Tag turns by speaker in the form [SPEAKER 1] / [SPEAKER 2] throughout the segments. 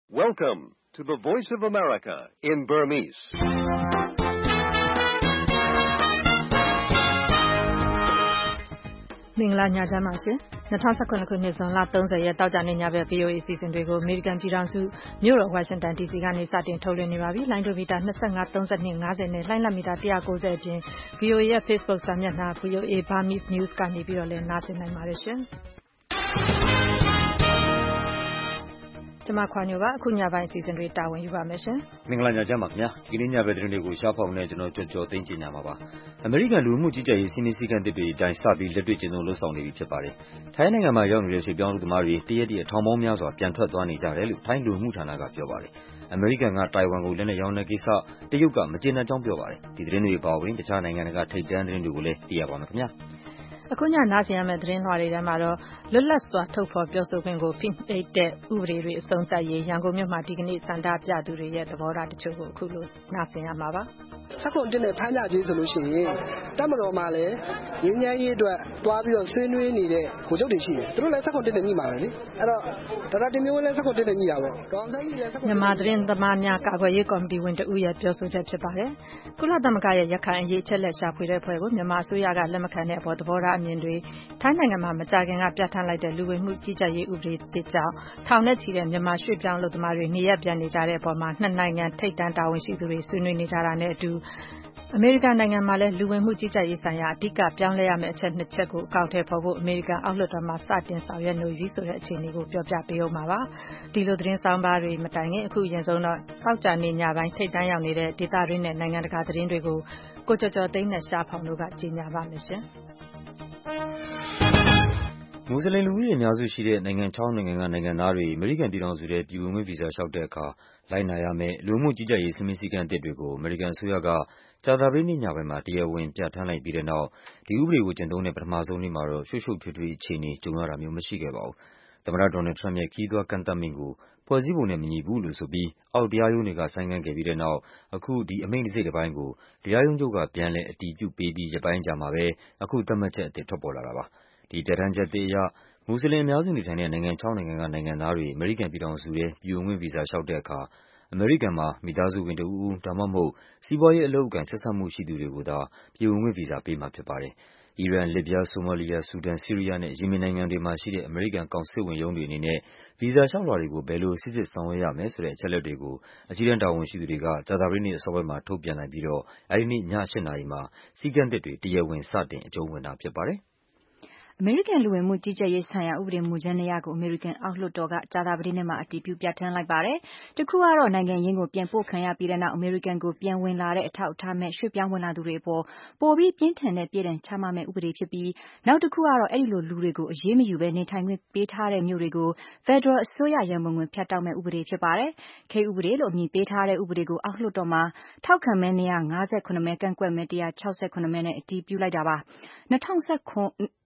[SPEAKER 1] Welcome to the Voice of America in Burmese.
[SPEAKER 2] ။မင်္ဂလာညချမ်းပါရှင်။2019ခုနှစ်ဇွန်လ30ရက်တောက်ကြနေ့ညဘက် VOA အစီအစဉ်တွေကို American ပြည်ထောင်စုမြို့တော် Washington DC ကနေစတင်ထုတ်လွှင့်နေပါပြီ။လိုင်းဒိုမီတာ25 32 50နဲ့လှိုင်းလမီတာ190အပြင် VOA ရဲ့ Facebook စာမျက်နှာ VOA Burmese News ကနေပြီးတော့လည်းနားဆင်နိုင်ပါတယ်ရှင်။ကျမခွာညိုပါအခုညပိုင်းအစီအစဉ်တွေတာဝန်ယူပါမယ်ရှင်
[SPEAKER 3] ။မင်္ဂလာညချမ်းပါခင်ဗျာ။ဒီကနေ့ညဘက်သတင်းတွေကိုရှားဖောက်နေကျွန်တော်ကြော်သိန်းကျင်ညာမှာပါ။အမေရိကန်လူမှုကြီးကြပ်ရေးစီမင်းစည်းကမ်းသစ်တွေအတိုင်းစပြီးလက်တွေ့ကျင့်သုံးလုပ်ဆောင်နေပြီဖြစ်ပါတယ်။ထိုင်းနိုင်ငံမှာရောက်နေတဲ့ရွှေ့ပြောင်းလူသမားတွေတရက်ထောင်ပေါင်းများစွာပြန်ထွက်သွားနေကြတယ်လို့ထိုင်းလူမှုဌာနကပြောပါတယ်။အမေရိကန်ကတိုင်ဝမ်ကိုလက်နက်ရောင်းတဲ့ကိစ္စတရုတ်ကမကျေနပ်ကြောင်းပြောပါတယ်။ဒီသတင်းတွေပါဝင်တခြားနိုင်ငံတွေကထိပ်တန်းသတင်းတွေကိုလည်းသိရပါမယ်ခင်ဗျာ။
[SPEAKER 2] အခုညနားဆင်ရမယ့်သတင်းလွှာတွေထဲမှာတော့လွတ်လပ်စွာထုတ်ဖော်ပြောဆိုခွင့်ကိုဖိနှိပ်တဲ့ဥပဒေတွေအဆုံးသတ်ရေးရန်ကုန်မြို့မှာဒီကနေ့ဆန္ဒပြသူတွေရဲ့သဘောထားတချို့ကိုအခုလိုနားဆင်ရမှာပါ
[SPEAKER 4] ဆက်ခွန်တင်တဲ့ဖမ်းကြခြင်းဆိုလို့ရှိရင်တပ်မတော်မှာလည်းငင်းငန်းရေးအတွက်တွားပြီးတော့ဆွေးနွေးနေတဲ့ကိုချုပ်တွေရှိတယ်သူတို့လည်းဆက်ခွန်တင်တဲ့ညှိမှာပဲလေအဲ့တော့ဒေါက်တာတင်မျိုးလည်းဆက်ခွန်တင်တဲ့ညှိတာပေါ့ဒေါအောင်ဆန်းကြီးလည်းဆက်ခွန်
[SPEAKER 2] မြန်မာသတင်းသမားများကာကွယ်ရေးကော်မတီဝင်တဦးရဲ့ပြောဆိုချက်ဖြစ်ပါတယ်ကုလသမဂ္ဂရဲ့ရခိုင်အရေးချက်လက်ရှာဖွေတဲ့ဖွဲ့ကိုမြန်မာအစိုးရကလက်မခံတဲ့အပေါ်သဘောထားအမြင်တွေထိုင်းနိုင်ငံမှာမကြာခင်ကပြဋ္ဌာန်းလိုက်တဲ့လူဝင်မှုကြီးကြပ်ရေးဥပဒေတစ်ကြောင့်ထောင်နဲ့ချီတဲ့မြန်မာရွှေ့ပြောင်းလုပ်သမားတွေနေရပ်ပြန်နေကြတဲ့အပေါ်မှာနှစ်နိုင်ငံထိပ်တန်းတာဝန်ရှိသူတွေဆွေးနွေးနေကြတာနဲ့အတူအမေရိကန်နိုင်ငံမှာလည်းလူဝင်မှုကြီးကြပ်ရေးဆိုင်ရာအဓိကပြောင်းလဲရမယ့်အချက်နှစ်ချက်ကိုအကောင့်ထဲပေါ်ဖို့အမေရိကန်အောက်လွှတ်တော်မှာစတင်ဆောင်ရွက်နေပြီဆိုတဲ့အခြေအနေကိုပြောပြပေးအောင်ပါဒီလိုသတင်းဆောင်ပါတွေမတိုင်ခင်အခုအရင်ဆုံးတော့တောက်ကြနေညပိုင်းထိပ်တန်းရောက်နေတဲ့ဒေသတွင်းနဲ့နိုင်ငံတကာသတင်းတွေကိုကိုကျော်ကျော်သိန်းနဲ့ရှားဖောင်တို့ကကြီးညာပါမယ်ရှင်
[SPEAKER 3] မွတ်စလင်လူဦးရေအများစုရှိတဲ့နိုင်ငံ6နိုင်ငံကနိုင်ငံသားတွေအမေရိကန်ပြည်ထောင်စုထဲပြည်ဝင်ခွင့်ဗီဇာလျှောက်တဲ့အခါလိုက်နာရမယ့်လူမှုကြီးကြပ်ရေးစည်းမျဉ်းစည်းကမ်းအသစ်တွေကိုအမေရိကန်အစိုးရကကြာသပတေးနေ့ညပိုင်းမှာတရားဝင်ပြဋ္ဌာန်းလိုက်ပြီးတဲ့နောက်ဒီဥပဒေကိုကျင့်သုံးတဲ့ပထမဆုံးနေ့မှာတော့ရှုပ်ရှုပ်ထွေးထွေးအခြေအနေကြုံရတာမျိုးမရှိခဲ့ပါဘူး။သမ္မတဒေါ်နယ်ထရမ့်ရဲ့ခရီးသွားကန့်သတ်မိန့်ကိုဖွဲ့စည်းပုံနဲ့မညီဘူးလို့ဆိုပြီးအောက်တရားရုံးတွေကဆိုင်းငံ့ခဲ့ပြီးတဲ့နောက်အခုဒီအမိန့်တစ်စိတ်တစ်ပိုင်းကိုတရားရုံးချုပ်ကပြန်လည်အတည်ပြုပေးပြီးရက်ပိုင်းကြာမှာပဲအခုသတ်မှတ်ချက်အသစ်ထွက်ပေါ်လာတာပါ။ဒီပြဋ္ဌာန်းချက်အရမွတ်စလင်အများစုနေထိုင်တဲ့နိုင်ငံ6နိုင်ငံကနိုင်ငံသားတွေအမေရိကန်ပြည်ထောင်စုထဲပြည်ဝင်ခွင့်ဗီဇာလျှောက်တဲ့အခါအမေရိကန်မှာမိသားစုဝင်တဦးဦးဒါမှမဟုတ်စီးပွားရေးအလုပ်အကိုင်ဆက်စပ်မှုရှိသူတွေကိုသာပြည်ဝင်ခွင့်ဗီဇာပေးမှာဖြစ်ပါတယ်။အီရန်၊လစ်ဗျား၊ဆိုမာလီယာ၊ဆူဒန်၊ဆီးရီးယားနဲ့ယီမင်နိုင်ငံတွေမှာရှိတဲ့အမေရိကန်ကောင်စစ်ဝန်ရုံးတွေအနေနဲ့ဗီဇာလျှောက်လွှာတွေကိုဘယ်လိုစိစစ်ဆောင်ရွက်ရမယ်ဆိုတဲ့အချက်အလက်တွေကိုအကြီးတန်းတာဝန်ရှိသူတွေကကြာသပတေးနေ့အစောပိုင်းမှာထုတ်ပြန်လိုက်ပြီးတော့အဲဒီနေ့ည8:00 နာရီမှာစည်းကမ်းသစ်တွေတရားဝင်စတင်အကျုံးဝင်တာဖြစ်ပါတယ်။
[SPEAKER 5] အမေရိကန်လူဝင်မှုကြီးကြပ်ရေးဆိုင်ရာဥပဒေမူကြမ်း200ကိုအမေရိကန်အောက်လွှတ်တော်ကကြာသပတေးနေ့မှာအတည်ပြုပြဋ္ဌာန်းလိုက်ပါတယ်။တစ်ခုကတော့နိုင်ငံရင်းကိုပြန်ပို့ခံရပြီးတဲ့နောက်အမေရိကန်ကိုပြန်ဝင်လာတဲ့အထောက်အထားမဲ့ရွှေ့ပြောင်းဝင်လာသူတွေအပေါ်ပိုပြီးပြင်းထန်တဲ့ပြည်ဒဏ်ချမှတ်မဲ့ဥပဒေဖြစ်ပြီးနောက်တစ်ခုကတော့အဲ့ဒီလိုလူတွေကိုအရေးမယူဘဲနေထိုင်ခွင့်ပေးထားတဲ့မြို့တွေကိုဖက်ဒရယ်အစိုးရရန်ပုံငွေဖြတ်တောက်မဲ့ဥပဒေဖြစ်ပါတယ်။ခေတ်ဥပဒေလို့အမည်ပေးထားတဲ့ဥပဒေကိုအောက်လွှတ်တော်မှာထောက်ခံမဲ258မဲကန့်ကွက်မဲ168မဲနဲ့အတည်ပြုလိုက်တာပါ။2015ခု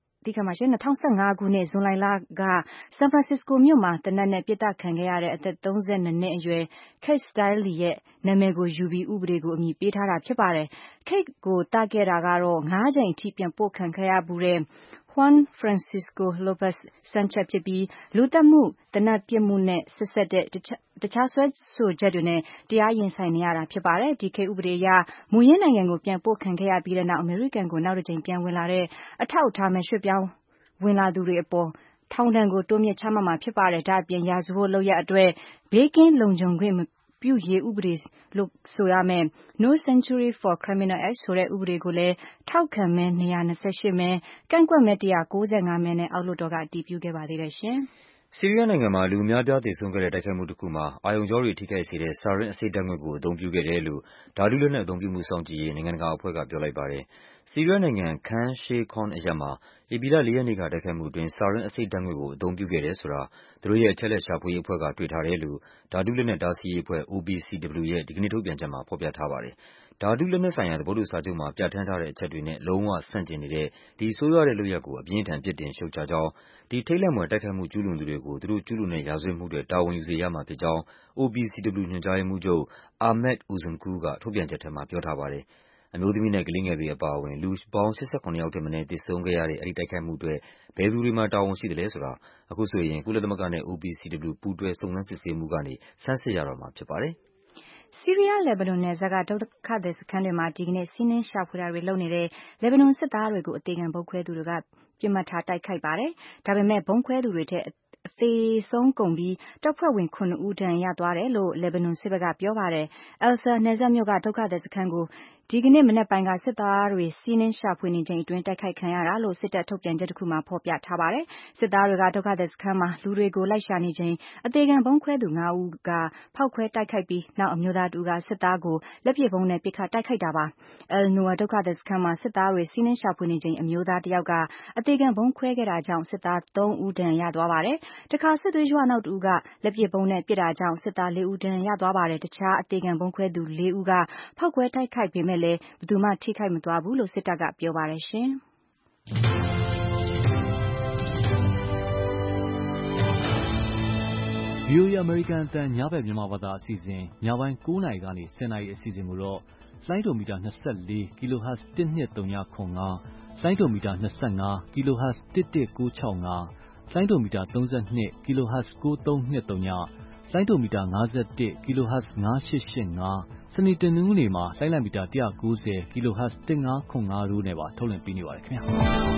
[SPEAKER 5] နှစ်ဇွန်လကဆန်ဖရန်စစ္စကိုမြို့မှာသေနတ်နဲ့ပစ်သတ်ခံခဲ့ရတဲ့အသက်32နှစ်အရွယ် Kate Steinle ရဲ့နာမည်ကိုယူပြီးဥပဒေကိုအမည်ပေးထားတာဖြစ်ပါတယ်။ Kate ကိုသတ်ခဲ့တာကတော့5ကြိမ်အထိပြန်ပို့ခံခဲ့ရဘူးတဲ့Juan Francisco Lopez Sanchez ဖြစ်ပြီးလူသတ်မှုသေနတ်ပစ်မှုနဲ့ဆက်စပ်တဲ့တခြားစွဲဆိုချက်တွေနဲ့တရားရင်ဆိုင်နေရတာဖြစ်ပါတယ်။ဒီခေတ်ဥပဒေအရမူရင်းနိုင်ငံကိုပြန်ပို့ခံခဲ့ရပြီးတဲ့နောက်အမေရိကန်ကိုနောက်တစ်ကြိမ်ပြန်ဝင်လာတဲ့အထောက်အထားမဲ့ရွှေ့ပြောင်းဝင်လာသူတွေအပေါ်ထောင်ဒဏ်ကိုတိုးမြင့်ချမှတ်မှာဖြစ်ပါတယ်။ဒါ့အပြင်ရာဇဝတ်လုပ်ရပ်အတွက်ဘေးကင်းလုံခြုံခွင့်မပြုရေးဥပဒေလို့ဆိုရမယ် No Sanctuary for Criminal Act ဆိုတဲ့ဥပဒေကိုလည်းထောက်ခံမဲ228မဲကန့်ကွက်မဲ195မဲနဲ့အောက်လွှတ်တော်ကအတည်ပြုခဲ့ပါသေးတယ်ရှင်
[SPEAKER 3] ။ဆီးရီးယားနိုင်ငံမှာလူအများအပြားသေဆုံးခဲ့တဲ့တိုက်ခိုက်မှုတစ်ခုမှာအာရုံကြောတွေထိခိုက်စေတဲ့ဆာရင်းအဆိပ်ဓာတ်ငွေ့ကိုအသုံးပြုခဲ့တယ်လို့ဓာတုလက်နက်အသုံးပြုမှုစောင့်ကြည့်ရေးနိုင်ငံတကာအဖွဲ့ကပြောလိုက်ပါတယ်။ဆီးရီးယားနိုင်ငံ Khan Sheikhoun အရပ်မှာဧပြီလ4 ရက်နေ့ကတိုက်ခိုက်မှုအတွင်းဆာရင်းအဆိပ်ဓာတ်ငွေ့ကိုအသုံးပြုခဲ့တယ်ဆိုတာသူတို့ရဲ့အချက်အလက်ရှာဖွေရေးအဖွဲ့ကတွေ့ထားတယ်လို့ဓာတုလက်နက်တားဆီးရေးအဖွဲ့ OPCW ရဲ့ဒီကနေ့ထုတ်ပြန်ချက်မှာဖော်ပြထားပါတယ်။ဓာတုလက်နက်ဆိုင်ရာသဘောတူစာချုပ်မှာပြဋ္ဌာန်းထားတဲ့အချက်တွေနဲ့လုံးဝဆန့်ကျင်နေတဲ့ဒီဆိုးရွားတဲ့လုပ်ရပ်ကိုအပြင်းအထန်ပြစ်တင်ရှုတ်ချကြောင်းဒီထိတ်လန့်ဖွယ်တိုက်ခိုက်မှုကျူးလွန်သူတွေကိုသူတို့ကျူးလွန်တဲ့ရာဇဝတ်မှုတွေတာဝန်ယူစေရမှာဖြစ်ကြောင်း OPCW ညွှန်ကြားရေးမှူးချုပ် Ahmed Uzumgu ကထုတ်ပြန်ချက်ထဲမှာပြောထားပါတယ်။အမျိုးသမီးနဲ့ကလေးငယ်တွေအပါအဝင်လူပေါင်း87ယောက်ထက်မနည်းသေဆုံးခဲ့ရတဲ့အဲဒီတိုက်ခိုက်မှုအတွက်ဘယ်သူတွေမှာတာဝန်ရှိသလဲဆိုတာအခုဆိုရင်ကုလသမဂ္ဂနဲ့ OPCW ပူးတွဲစုံစမ်းစစ်ဆေးမှုကနေဆန်းစစ်ရတော့မှာဖြစ်ပါတယ်။
[SPEAKER 5] ဆီးရီးယား-လက်ဘနွန်နယ်စပ်ကဒုက္ခသည်စခန်းတွေမှာဒီကနေ့စီးနင်းရှာဖွေတာတွေလုပ်နေတဲ့လက်ဘနွန်စစ်သားတွေကိုအသေခံဗုံးခွဲသူတွေကပစ်မှတ်ထားတိုက်ခိုက်ပါတယ်။ဒါပေမဲ့ဗုံးခွဲသူတွေထဲအသေးဆုံးကုန်ပြီးတပ်ဖွဲ့ဝင်9ဦးဒဏ်ရာရသွားတယ်လို့လက်ဘနွန်စစ်ဘက်ကပြောပါတယ်။ Alsa နယ်စပ်မြို့ကဒုက္ခသည်စခန်းကိုဒီကနေ့မနက်ပိုင်းကစစ်သားတွေစီးနင်းရှာဖွေနေချိန်အတွင်းတိုက်ခိုက်ခံရတာလို့စစ်တပ်ထုတ်ပြန်ချက်တစ်ခုမှာဖော်ပြထားပါတယ်။စစ်သားတွေကဒုက္ခသည်စခန်းမှာလူတွေကိုလိုက်ရှာနေချိန်အသေခံဗုံးခွဲသူ9ဦးကဖောက်ခွဲတိုက်ခိုက်ပြီးနောက်အမျိုးသားတူကစစ်သားကိုလက်ပစ်ဗုံးနဲ့ပစ်ခတ်တိုက်ခိုက်တာပါ။ El Noor ဒုက္ခသည်စခန်းမှာစစ်သားတွေစီးနင်းရှာဖွေနေချိန်အမျိုးသားတစ်ယောက်ကအသေခံဗုံးခွဲခဲ့တာကြောင့်စစ်သား3ဦးဒဏ်ရာရသွားပါတယ်။တခါစစ်သွေးကြွနောက်တစ်ဦးကလက်ပစ်ဗုံးနဲ့ပစ်တာကြောင့်စစ်သား4ဦးဒဏ်ရာရသွားပါတယ်။တခြားအသေခံဗုံးခွဲသူ4ဦးကဖောက်ခွဲတိုက်ခိုက်ပေမဲ့လည်းဘယ်သူမှထိခိုက်မသွားဘူးလို့စစ်တပ်ကပြောပါတယ်ရှင်။
[SPEAKER 6] VOA အမေရိကန်အသံညဘက်မြန်မာဘာသာအစီအစဉ်ညပိုင်း9နာရီကနေ10နာရီအစီအစဉ်ကိုတော့လိုင်းဒိုမီတာ24 kHz 12395လိုင်းဒိုမီတာ25 kHz 11965လိုင်းဒိုမီတာ32 kHz 9323ညလိုင်းဒိုမီတာ51 kHz 9885စနေတနင်္ဂနွေမှာလိုင်းလံမီတာ190 kHz 1505တို့နဲ့ပါထုတ်လွှင့်ပေးနေပါတယ်ခင်ဗျာ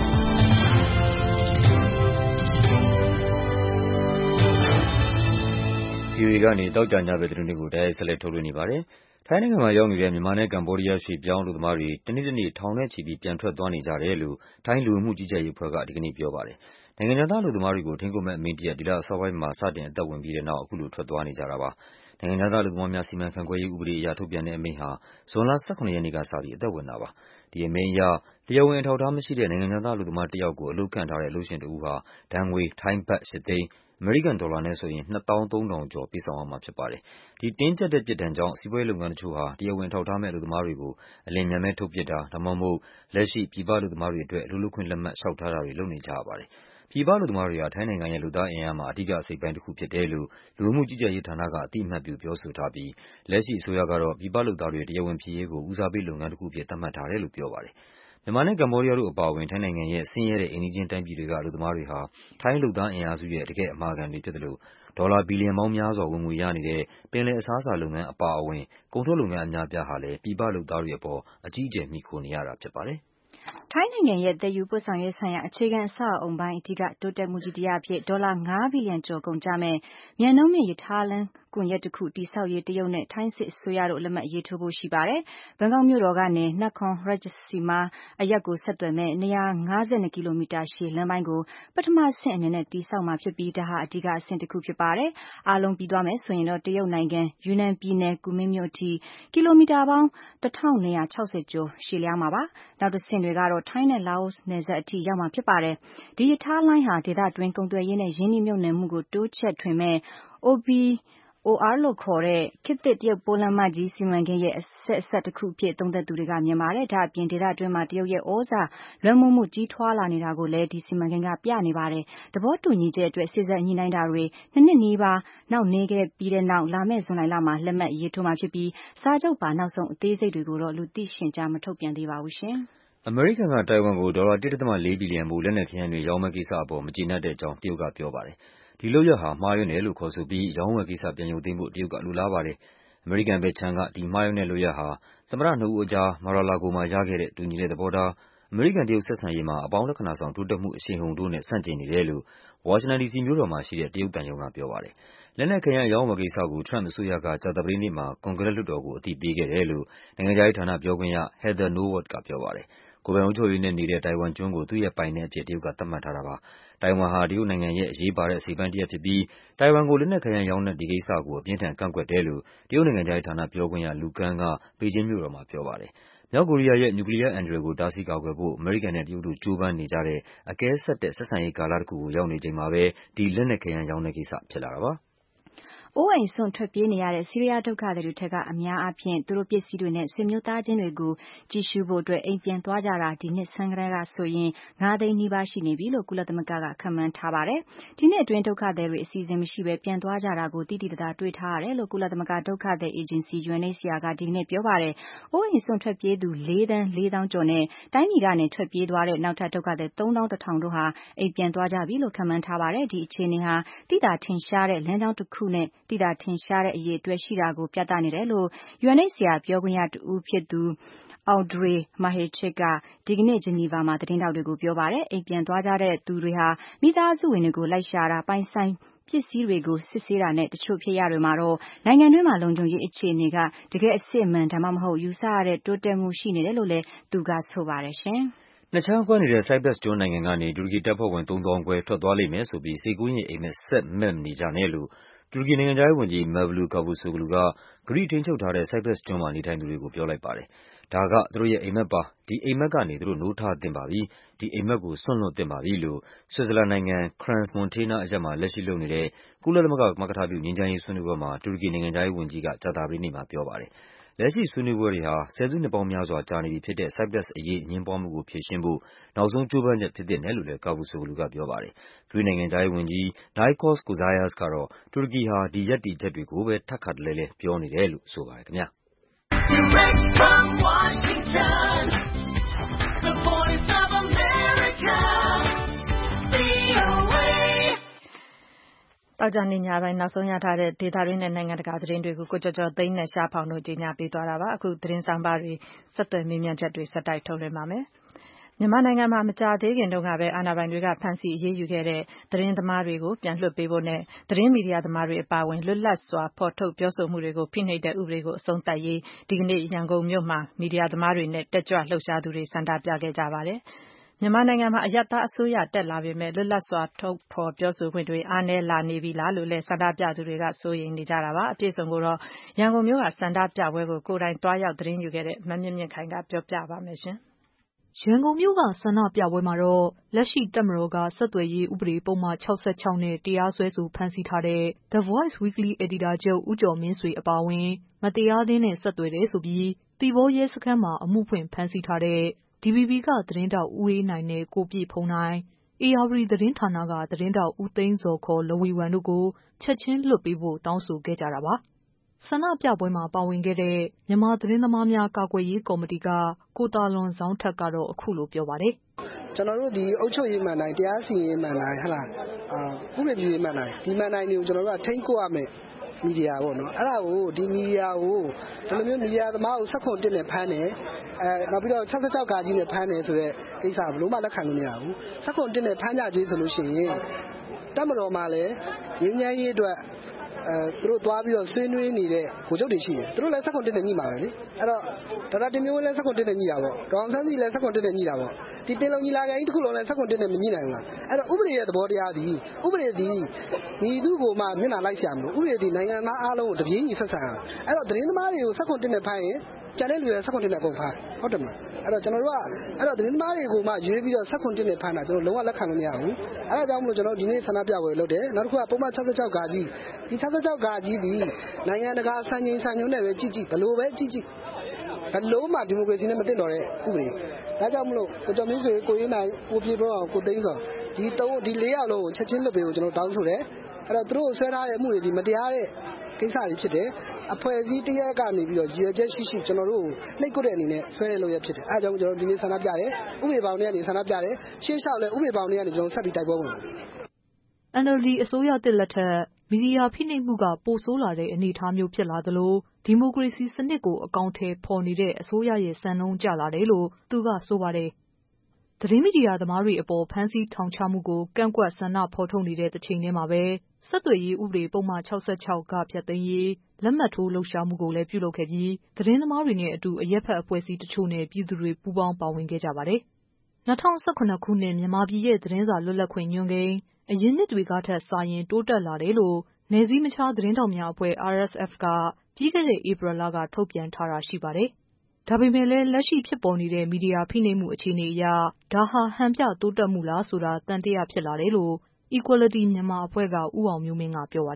[SPEAKER 3] VOA ကနေတောက်ကြညဘက်သတင်းတွေကိုတိုက်ရိုက်ဆက်လက်ထုတ်လွှင့်နေပါတယ်။ထိုင်းနိုင်ငံမှာရောက်နေတဲ့မြန်မာနဲ့ကမ္ဘောဒီးယားရွှေ့ပြောင်းအလုပ်သမားတွေတနေ့ထောင်နဲ့ချီပြီးပြန်ထွက်သွားနေကြတယ်လို့ထိုင်းလူဝင်မှုကြီးကြပ်ရေးအဖွဲ့ကဒီကနေ့ပြောပါတယ်။နိုင်ငံခြားသားအလုပ်သမားတွေကိုထိန်းချုပ်မဲ့အမိန့်တရပ်ဒီလအစောပိုင်းမှာစတင်အသက်ဝင်ပြီးတဲ့နောက်အခုလိုထွက်သွားနေကြတာပါ။နိုင်ငံခြားသားအလုပ်သမားများစီမံခန့်ခွဲရေးဥပဒေအရထုတ်ပြန်တဲ့အမိန့်ဟာဇွန်လ18ရက်နေ့ကစပြီးအသက်ဝင်တာပါ။ဒီအမိန့်အရတရားဝင်အထောက်အထားမရှိတဲ့နိုင်ငံခြားသားအလုပ်သမားတစ်ယောက်ကိုအလုပ်ခန့်ထားတဲ့အလုပ်ရှင်တစ်ဦးဟာဒဏ်ငွေထိုင်းဘတ်8သိန်းအမေရိကန်ဒေါ်လာနဲ့ဆိုရင်23,000ကျော်ပေးဆောင်ရမှာဖြစ်ပါတယ်။ဒီတင်းကျပ်တဲ့ပြစ်ဒဏ်ကြောင့်စီးပွားရေးလုပ်ငန်းတချို့ဟာတရားဝင်ထောက်ထားမဲ့အလုပ်သမားတွေကိုအလျင်အမြန်မဲ့ထုတ်ပစ်တာဒါမှမဟုတ်လက်ရှိပြည်ပအလုပ်သမားတွေအတွက်အလုပ်လုပ်ခွင့်လက်မှတ်လျှောက်ထားတာတွေလုပ်နေကြရပါတယ်။ပြည်ပအလုပ်သမားတွေဟာထိုင်းနိုင်ငံရဲ့လုပ်သားအင်အားမှာအဓိကအစိတ်ပိုင်းတစ်ခုဖြစ်တယ်လို့လူဝင်မှုကြီးကြပ်ရေးဌာနကအသိအမှတ်ပြုပြောဆိုထားပြီးလက်ရှိအစိုးရကတော့ပြည်ပလုပ်သားတွေတရားဝင်ဖြစ်ရေးကိုဦးစားပေးလုပ်ငန်းတစ်ခုအဖြစ်သတ်မှတ်ထားတယ်လို့ပြောပါတယ်။မြန်မာနဲ့ကမ္ဘောဒီးယားတို့အပါအဝင်ထိုင်းနိုင်ငံရဲ့ဆင်းရဲတဲ့အိမ်နီးချင်းတိုင်းပြည်တွေကအလုပ်သမားတွေဟာထိုင်းလုပ်သားအင်အားစုရဲ့တကယ့်အမာခံတွေဖြစ်တယ်လို့ဒေါ်လာဘီလီယံပေါင်းများစွာဝင်ငွေရနေတဲ့ပင်လယ်အစားအစာလုပ်ငန်းအပါအဝင်ကုန်ထုတ်လုပ်ငန်းအများပြားဟာလည်းပြည်ပလုပ်သားတွေအပေါ်အကြီးအကျယ်မှီခိုနေရတာဖြစ်ပါတယ်
[SPEAKER 5] ။ထိုင်းနိုင်ငံရဲ့သယ်ယူပို့ဆောင်ရေးဆိုင်ရာအခြေခံအဆောက်အအုံပိုင်းအဓိကတိုးတက်မှုကြီးတစ်ရပ်အဖြစ်ဒေါ်လာ9ဘီလီယံကျော်ကုန်ကျမဲ့မြန်နှုန်းမြင့်ရထားလမ်းကွန်ရက်တစ်ခုတည်ဆောက်ရေးတရုတ်နဲ့ထိုင်းစစ်အစိုးရတို့လက်မှတ်ရေးထိုးဖို့ရှိပါတယ်။ဘန်ကောက်မြို့တော်ကနေ Nakhon Ratchasima အရပ်ကိုဆက်သွယ်မဲ့252ကီလိုမီတာရှည်လမ်းပိုင်းကိုပထမဆင့်အနေနဲ့တည်ဆောက်မှာဖြစ်ပြီးဒါဟာအဓိကအဆင့်တစ်ခုဖြစ်ပါတယ်။အားလုံးပြီးသွားမယ်ဆိုရင်တော့တရုတ်နိုင်ငံယူနန်ပြည်နယ်ကူမင်းမြို့အထိကီလိုမီတာပေါင်း1260ကျော်ရှည်လျားမှာပါ။နောက်တစ်ဆင့်တွေကတော့ထိုင်းနဲ့လာအိုနယ်စပ်အထိရောက်မှာဖြစ်ပါတယ်။ဒီရထားလိုင်းဟာဒေသတွင်းကုန်သွယ်ရေးနဲ့ရင်းနှီးမြှုပ်နှံမှုကိုတိုးချဲ့ထွင်မဲ့ OBOR လို့ခေါ်တဲ့ခေတ်သစ်တရုတ်ပိုးလမ်းမကြီးစီမံကိန်းရဲ့အဆက်တစ်ခုအဖြစ်သုံးသပ်သူတွေကမြင်ပါတယ်။ဒါ့အပြင်ဒေသတွင်းမှာတရုတ်ရဲ့ဩဇာလွှမ်းမိုးမှုကြီးထွားလာနေတာကိုလည်းဒီစီမံကိန်းကပြနေပါတယ်။သဘောတူညီချက်အတွက်စေ့စပ်ညှိနှိုင်းတာတွေ2နှစ်နီးပါးနှောင့်နှေးခဲ့ပြီးတဲ့နောက်လာမယ့်ဇွန်လမှာလက်မှတ်ရေးထိုးမှာဖြစ်ပြီးစာချုပ်ပါနောက်ဆုံးအသေးစိတ်တွေကိုတော့လူသိရှင်ကြားမထုတ်ပြန်သေးပါဘူးရှင်။
[SPEAKER 3] အမေရိကန်ကတိုင်ဝမ်ကိုဒေါ်လာ1.4ဘီလီယံဖိုးလက်နက်ခဲယမ်းတွေရောင်းမဲ့ကိစ္စအပေါ်မကျေနပ်တဲ့အကြောင်းတရုတ်ကပြောပါတယ်။ဒီလုပ်ရပ်ဟာမှားယွင်းတယ်လို့ခေါ်ဆိုပြီးရောင်းဝယ်ကိစ္စပြန်ရုပ်သိမ်းဖို့တရုတ်ကလိုလားပါတယ်။အမေရိကန်ဘက်ခြမ်းကဒီမှားယွင်းတဲ့လုပ်ရပ်ဟာသမ္မတနှစ်ဦးအကြားမာရာလာဂိုမှာရခဲ့တဲ့တူညီတဲ့သဘောထားအမေရိကန်တရုတ်ဆက်ဆံရေးမှာအပေါင်းလက္ခဏာဆောင်တိုးတက်မှုအရှိန်ဟုန်တို့နဲ့ဆန့်ကျင်နေတယ်လို့ဝါရှင်တန်ဒီစီမြို့တော်မှာရှိတဲ့တရုတ်သံရုံးကပြောပါတယ်။လက်နက်ခဲယမ်းရောင်းဝယ်ကိစ္စကိုထရမ့်အစိုးရကကြာသပတေးနေ့မှာကွန်ဂရက်လွှတ်တော်ကိုအသိပေးခဲ့တယ်လို့နိုင်ငံခြားရေးဌာနပြောခွင့်ရ Heather Nauert ကပြောပါတယ်။ကိုယ်ပိုင်အုပ်ချုပ်ရေးနဲ့နေတဲ့တိုင်ဝမ်ကျွန်းကိုသူ့ရဲ့ပိုင်နက်အဖြစ်တရုတ်ကသတ်မှတ်ထားတာပါ။တိုင်ဝမ်ဟာတရုတ်နိုင်ငံရဲ့အရေးပါတဲ့အစိတ်အပိုင်းတစ်ရပ်ဖြစ်ပြီးတိုင်ဝမ်ကိုလက်နက်ခဲယမ်းရောင်းတဲ့ဒီကိစ္စကိုအပြင်းထန်ကန့်ကွက်တယ်လို့တရုတ်နိုင်ငံခြားရေးဌာနပြောခွင့်ရ Lu Kang ကဘေကျင်းမြို့တော်မှာပြောပါတယ်။မြောက်ကိုရီးယားရဲ့နျူကလီးယားအန္တရာယ်ကိုတားဆီးကာကွယ်ဖို့အမေရိကန်နဲ့တရုတ်တို့ကြိုးပမ်းနေကြတဲ့အကဲဆတ်တဲ့ဆက်ဆံရေးကာလတစ်ခုကိုရောက်နေချိန်မှာပဲဒီလက်နက်ခဲယမ်းရောင်းတဲ့ကိစ္စဖြစ်လာတာပါ။
[SPEAKER 5] အိုးအိမ်စွန့်ထွက်ပြေးနေရတဲ့ဆီးရီးယားဒုက္ခသည်တွေထက်ကအများအားဖြင့်သူတို့ပစ္စည်းတွေနဲ့ဆွေမျိုးသားချင်းတွေကိုကြည့်ရှုဖို့အတွက်အိမ်ပြန်သွားကြတာဒီနှစ်ဆန်းကတည်းကဆိုရင်9 သိန်းနီးပါးရှိနေပြီလို့ကုလသမဂ္ဂကခန့်မှန်းထားပါတယ်။ဒီနှစ်အတွင်းဒုက္ခသည်တွေအစီအစဉ်မရှိဘဲပြန်သွားကြတာကိုတိတိတသားတွေ့ထားရတယ်လို့ကုလသမဂ္ဂဒုက္ခသည်အေဂျင်စီ UNHCR ကဒီနေ့ပြောပါတယ်။အိုးအိမ်စွန့်ထွက်ပြေးသူ4 သန်း 4 သောင်းကျော်နဲ့တိုင်းပြည်ကနေထွက်ပြေးသွားတဲ့နောက်ထပ်ဒုက္ခသည်3 သောင်း 1 ထောင်တို့ဟာအိမ်ပြန်သွားကြပြီလို့ခန့်မှန်းထားပါတယ်။ဒီအခြေအနေဟာတိတာထင်ရှားတဲ့လမ်းကြောင်းတစ်ခုနဲ့တိတာထင်ရှားတဲ့အရေးအတွက်ရှိတာကိုပြသနေတယ်လို့ UNHCR ပြောခွင့်ရတဦးဖြစ်သူAudrey Mahecic ကဒီကနေ့ဂျနီဗာမှာသတင်းထောက်တွေကိုပြောပါတယ်။အိမ်ပြန်သွားကြတဲ့သူတွေဟာမိသားစုဝင်တွေကိုလိုက်ရှာတာပိုင်ဆိုင်ပစ္စည်းတွေကိုစစ်ဆေးတာနဲ့တချို့ဖြစ်ရတွေမှာတော့နိုင်ငံတွင်းမှာလုံခြုံရေးအခြေအနေကတကယ်အစစ်အမှန်ဒါမှမဟုတ်ယူဆရတဲ့တိုးတက်မှုရှိနေတယ်လို့လည်းသူကဆိုပါတယ်ရှင်။
[SPEAKER 3] နှစ်ချောင်းကွက်နေတဲ့ Cyprus ကျွန်းနိုင်ငံကနေတူရကီတပ်ဖွဲ့ဝင်3 သောင်းခွဲထွက်သွားလိမ့်မယ်ဆိုပြီးစိတ်ကူးယဉ်အိမ်မက်ဆက်မက်နေကြနဲ့လို့တူရကီနိုင်ငံခြားရေးဝန်ကြီး Mevlut Cavusoglu ကဂရိထိန်းချုပ်ထားတဲ့ Cyprus ကျွန်းမှာနေထိုင်သူတွေကိုပြောလိုက်ပါတယ်။ဒါကသူတို့ရဲ့အိမ်မက်ပါ။ဒီအိမ်မက်ကနေသူတို့နိုးထသင့်ပါပြီ။ဒီအိမ်မက်ကိုစွန့်လွှတ်သင့်ပါပြီလို့ဆွစ်ဇာလန်နိုင်ငံ၊ Crans-Montana အရပ်မှာလက်ရှိလုပ်နေတဲ့ကုလသမဂ္ဂမက္ကဋ္ဌပြုငြိမ်းချမ်းရေးဆွေးနွေးပွဲမှာတူရကီနိုင်ငံခြားရေးဝန်ကြီးကကြာသပတေးနေ့မှာပြောပါတယ်။လက်ရှိဆွေးနွေးပွဲတွေဟာဆယ်စုနှစ်ပေါင်းများစွာကြာနေပြီဖြစ်တဲ့ Cyprus အရေးအငြင်းပွားမှုကိုဖြေရှင်းဖို့နောက်ဆုံးကြိုးပမ်းချက်ဖြစ်သင့်တယ်လို့လည်း Cavusoglu ကပြောပါတယ်။ဂရိနိုင်ငံခြားရေးဝန်ကြီး Nikos Kouzias ကတော့တူရကီဟာဒီရပ်တည်ချက်တွေကိုပဲထပ်ခါတလဲလဲပြောနေတယ်လို့ဆိုပါတယ်ခင်ဗျာ။
[SPEAKER 2] Direct from Washington, the voice of America, VOA. တောက်ကြနေညပိုင်းနောက်ဆုံးရထားတဲ့ဒေတာရင်းနဲ့နိုင်ငံတကာသတင်းတွေကိုကိုကျော်သိန်းနဲ့ရှားဖောင်တို့ကြီးညာပေးသွားတာပါအခုသတင်းဆောင်ပါတွေဆက်သွယ်မေးမြန်းချက်တွေဆက်တိုက်ထုတ်လွှင့်ပါမယ်မြန်မာနိုင်ငံမှာမကြာသေးခင်တုန်းကပဲအာဏာပိုင်တွေကဖမ်းဆီးအရေးယူခဲ့တဲ့သတင်းသမားတွေကိုပြန်လွှတ်ပေးဖို့နဲ့သတင်းမီဒီယာသမားတွေအပါအဝင်လွတ်လပ်စွာဖော်ထုတ်ပြောဆိုမှုတွေကိုဖိနှိပ်တဲ့ဥပဒေကိုအဆုံးသတ်ရေးဒီကနေ့ရန်ကုန်မြို့မှာမီဒီယာသမားတွေနဲ့တက်ကြွလှုပ်ရှားသူတွေဆန္ဒပြခဲ့ကြပါတယ်မြန်မာနိုင်ငံမှာအရပ်သားအစိုးရတက်လာပေမဲ့လွတ်လပ်စွာထုတ်ဖော်ပြောဆိုခွင့်တွေအားနည်းလာနေပြီလားလို့လည်းဆန္ဒပြသူတွေကစိုးရိမ်နေကြတာပါအပြည့်စုံကိုတော့ရန်ကုန်မြို့ကဆန္ဒပြပွဲကိုကိုယ်တိုင်တွားရောက်သတင်းယူခဲ့တဲ့မမြင့်မြင့်ခိုင်ကပြောပြပါမယ်ရှင်
[SPEAKER 7] ရန်ကုန်မြို့ကဆန္ဒပြပွဲမှာတော့လက်ရှိတပ်မတော်ကဆက်သွယ်ရေးဥပဒေပုံမှန်66နဲ့တရားစွဲဆိုဖမ်းဆီးထားတဲ့ The Voice Weekly အယ်ဒီတာချုပ်ဦးကျော်မင်းဆွေအပါအဝင်မတရားသင်းနဲ့ဆက်သွယ်တယ်ဆိုပြီးသီပေါရဲစခန်းမှာအမှုဖွင့်ဖမ်းဆီးထားတဲ့ DVB ကသတင်းတောက်ဦးအေးနိုင်နဲ့ကိုပြည့်ဖုံးနိုင်၊ ARD သတင်းဌာနကသတင်းတောက်ဦးသိန်းဇော်ခေါ်လဝီဝမ်တို့ကိုချက်ချင်းလွှတ်ပေးဖို့တောင်းဆိုခဲ့ကြတာပါဆန္ဒပြပွဲမှာပါဝင်ခဲ့တဲ့မြန်မာသတင်းသမားများကာကွယ်ရေးကော်မတီကကိုတာလွန်ဇောင်းထက်ကတော့အခုလိုပြောပါတယ်
[SPEAKER 4] ကျွန်တော်တို့ဒီအုပ်ချုပ်ရေးမှန်တိုင်းတရားစီရင်မှန်တိုင်းဟလာဥပဒေပြုရေးမှန်တိုင်းဒီမှန်တိုင်းတွေကိုကျွန်တော်တို့ကထိန်းကွပ်ရမယ်မီဒီယာပေါ့နော်အဲ့ဒါကိုဒီမီဒီယာကိုဒီလိုမျိုးမီဒီယာသမားကိုဆက်ခွန်တက်နဲ့ဖမ်းတယ်နောက်ပြီးတော့66ကာကြီးနဲ့ဖမ်းတယ်ဆိုတော့ကိစ္စဘလို့မှလက်ခံလို့မရဘူးဆက်ခွန်တက်နဲ့ဖမ်းကြခြင်းဆိုလို့ရှိရင်တပ်မတော်မှာလည်းငြိမ်းချမ်းရေးအတွက်သူတို့သွားပြီးတော့ဆွေးနွေးနေတဲ့ကိုချုပ်တွေရှိတယ်သူတို့လည်းဆက်ခွန်တက်နဲ့ညှိမှာပဲလေအဲ့တော့ဒေါက်တာတင်မျိုးလည်းဆက်ခွန်တက်နဲ့ညှိတာပေါ့ဒေါအောင်ဆန်းစုလည်းဆက်ခွန်တက်နဲ့ညှိတာပေါ့ဒီပင်လုံညီလာခံကြီးတစ်ခုလုံးလည်းဆက်ခွန်တက်နဲ့မညှိနိုင်ဘူးလားအဲ့တော့ဥပဒေရဲ့သဘောတရားသည်ဥပဒေသည်ညီသူ့ကိုမှမျက်နှာလိုက်ဆရာမလို့ဥပဒေသည်နိုင်ငံသားအားလုံးကိုတပြေးညီဆက်ဆံရတာအဲ့တော့သတင်းသမားတွေကိုဆက်ခွန်တက်နဲ့ဖမ်းရင်ကျန်တဲ့လူတွေဆက်ခွန်တက်နဲ့ပုံဖမ်းဟုတ်တယ်မလားအဲ့တော့ကျွန်တော်တို့ကအဲ့တော့သတင်းသမားတွေကိုမှရွေးပြီးတော့ဆက်ခွန်တက်နဲ့ဖမ်းတာကျွန်တော်လုံးဝလက်ခံလို့မရဘူးအဲ့ဒါကြောင့်မလို့ကျွန်တော်ဒီနေ့ဆန္ဒပြပွဲလုပ်တယ်နောက်တစ်ခုကပုံမှန်66ကာကြီးဒီ66ကာကြီးဒီနိုင်ငံတကာစံချိန်စံညွှန်းနဲ့ပဲကြည့်ဘလို့ပဲကြည့်ဘလို့မှဒီမိုကရေစီနဲ့မတင်တော်တဲ့ဥပဒေဒါကြောင့်မလို့ကိုကျော်မင်းဆွေကိုရေးနိုင်ကိုပြေဘောကိုသိန်းစောဒီ၄ယောက်လုံးကိုချက်ချင်းလွတ်ပေးဖို့ကျွန်တော်တောင်းဆိုတယ်အဲ့တော့သူတို့ဆွဲထားတဲ့အမှုတွေဒီမတရားတဲ့ကိစ္စတွေဖြစ်တယ်အဖွဲ့အစည်းတရက်ကနေပြီးတော့ရည်ရွယ်ချက်ရှိကျွန်တော်တို့နှိပ်ကွက်တဲ့အနေနဲ့ဆွဲရလို့ရဖြစ်တယ်အဲဒါကြောင့်ကျွန်တော်ဒီနေ့ဆန္ဒပြတယ်ဥပဒေပေါင်းတွေကနေဆန္ဒပြတယ်ရှေ့လျှောက်လဲဥပဒေပေါင်းတွေကနေကျွန်တော်ဆက်ပြီးတိုက်ပွဲဝင်တယ်
[SPEAKER 7] NLD အစိုးရတစ်လက်ထက်မီဒီယာဖိနှိပ်မှုကပိုဆိုးလာတဲ့အနေအထားမျိုးဖြစ်လာသလိုဒီမိုကရေစီစနစ်ကိုအကောင့်ထဲပေါ်နေတဲ့အစိုးရရဲ့စံနှုန်းကျလာတယ်လို့သူကဆိုပါတယ်သတင်းမီဒီယာသမားတွေအပေါ်ဖမ်းဆီးထောင်ချမှုကိုကန့်ကွက်ဆန္ဒဖော်ထုတ်နေတဲ့တစ်ချိန်တည်းမှာပဲဆက်သွယ်ရေးဥပဒေပုံမှန်66ကဖျက်သိမ်းရေးလက်မှတ်ထိုးလှုပ်ရှားမှုကိုလည်းပြုလုပ်ခဲ့ပြီးသတင်းသမားတွေနဲ့အတူအရက်ဖက်အဖွဲ့အစည်းတချို့နဲ့ပြည်သူတွေပူးပေါင်းပါဝင်ခဲ့ကြပါတယ်2018ခုနှစ်မြန်မာပြည်ရဲ့သတင်းစာလွတ်လပ်ခွင့်ညွှန်းကိန်းအရင်နှစ်တွေကထက်စာရင်တိုးတက်လာတယ်လို့နယ်စည်းမခြားသတင်းထောက်များအဖွဲ့ RSF ကပြီးခဲ့တဲ့ဧပြီလကထုတ်ပြန်ထားတာရှိပါတယ်။ဒါပေမဲ့လည်းလက်ရှိဖြစ်ပေါ်နေတဲ့မီဒီယာဖိနှိပ်မှုအခြေအနေအရဒါဟာဟန်ပြတိုးတက်မှုလားဆိုတာတန်တရားဖြစ်လာတယ်လို့ Equality မြန်မာအဖွဲ့ကဦးအောင်မျိုးမင်းကပြောပါတယ်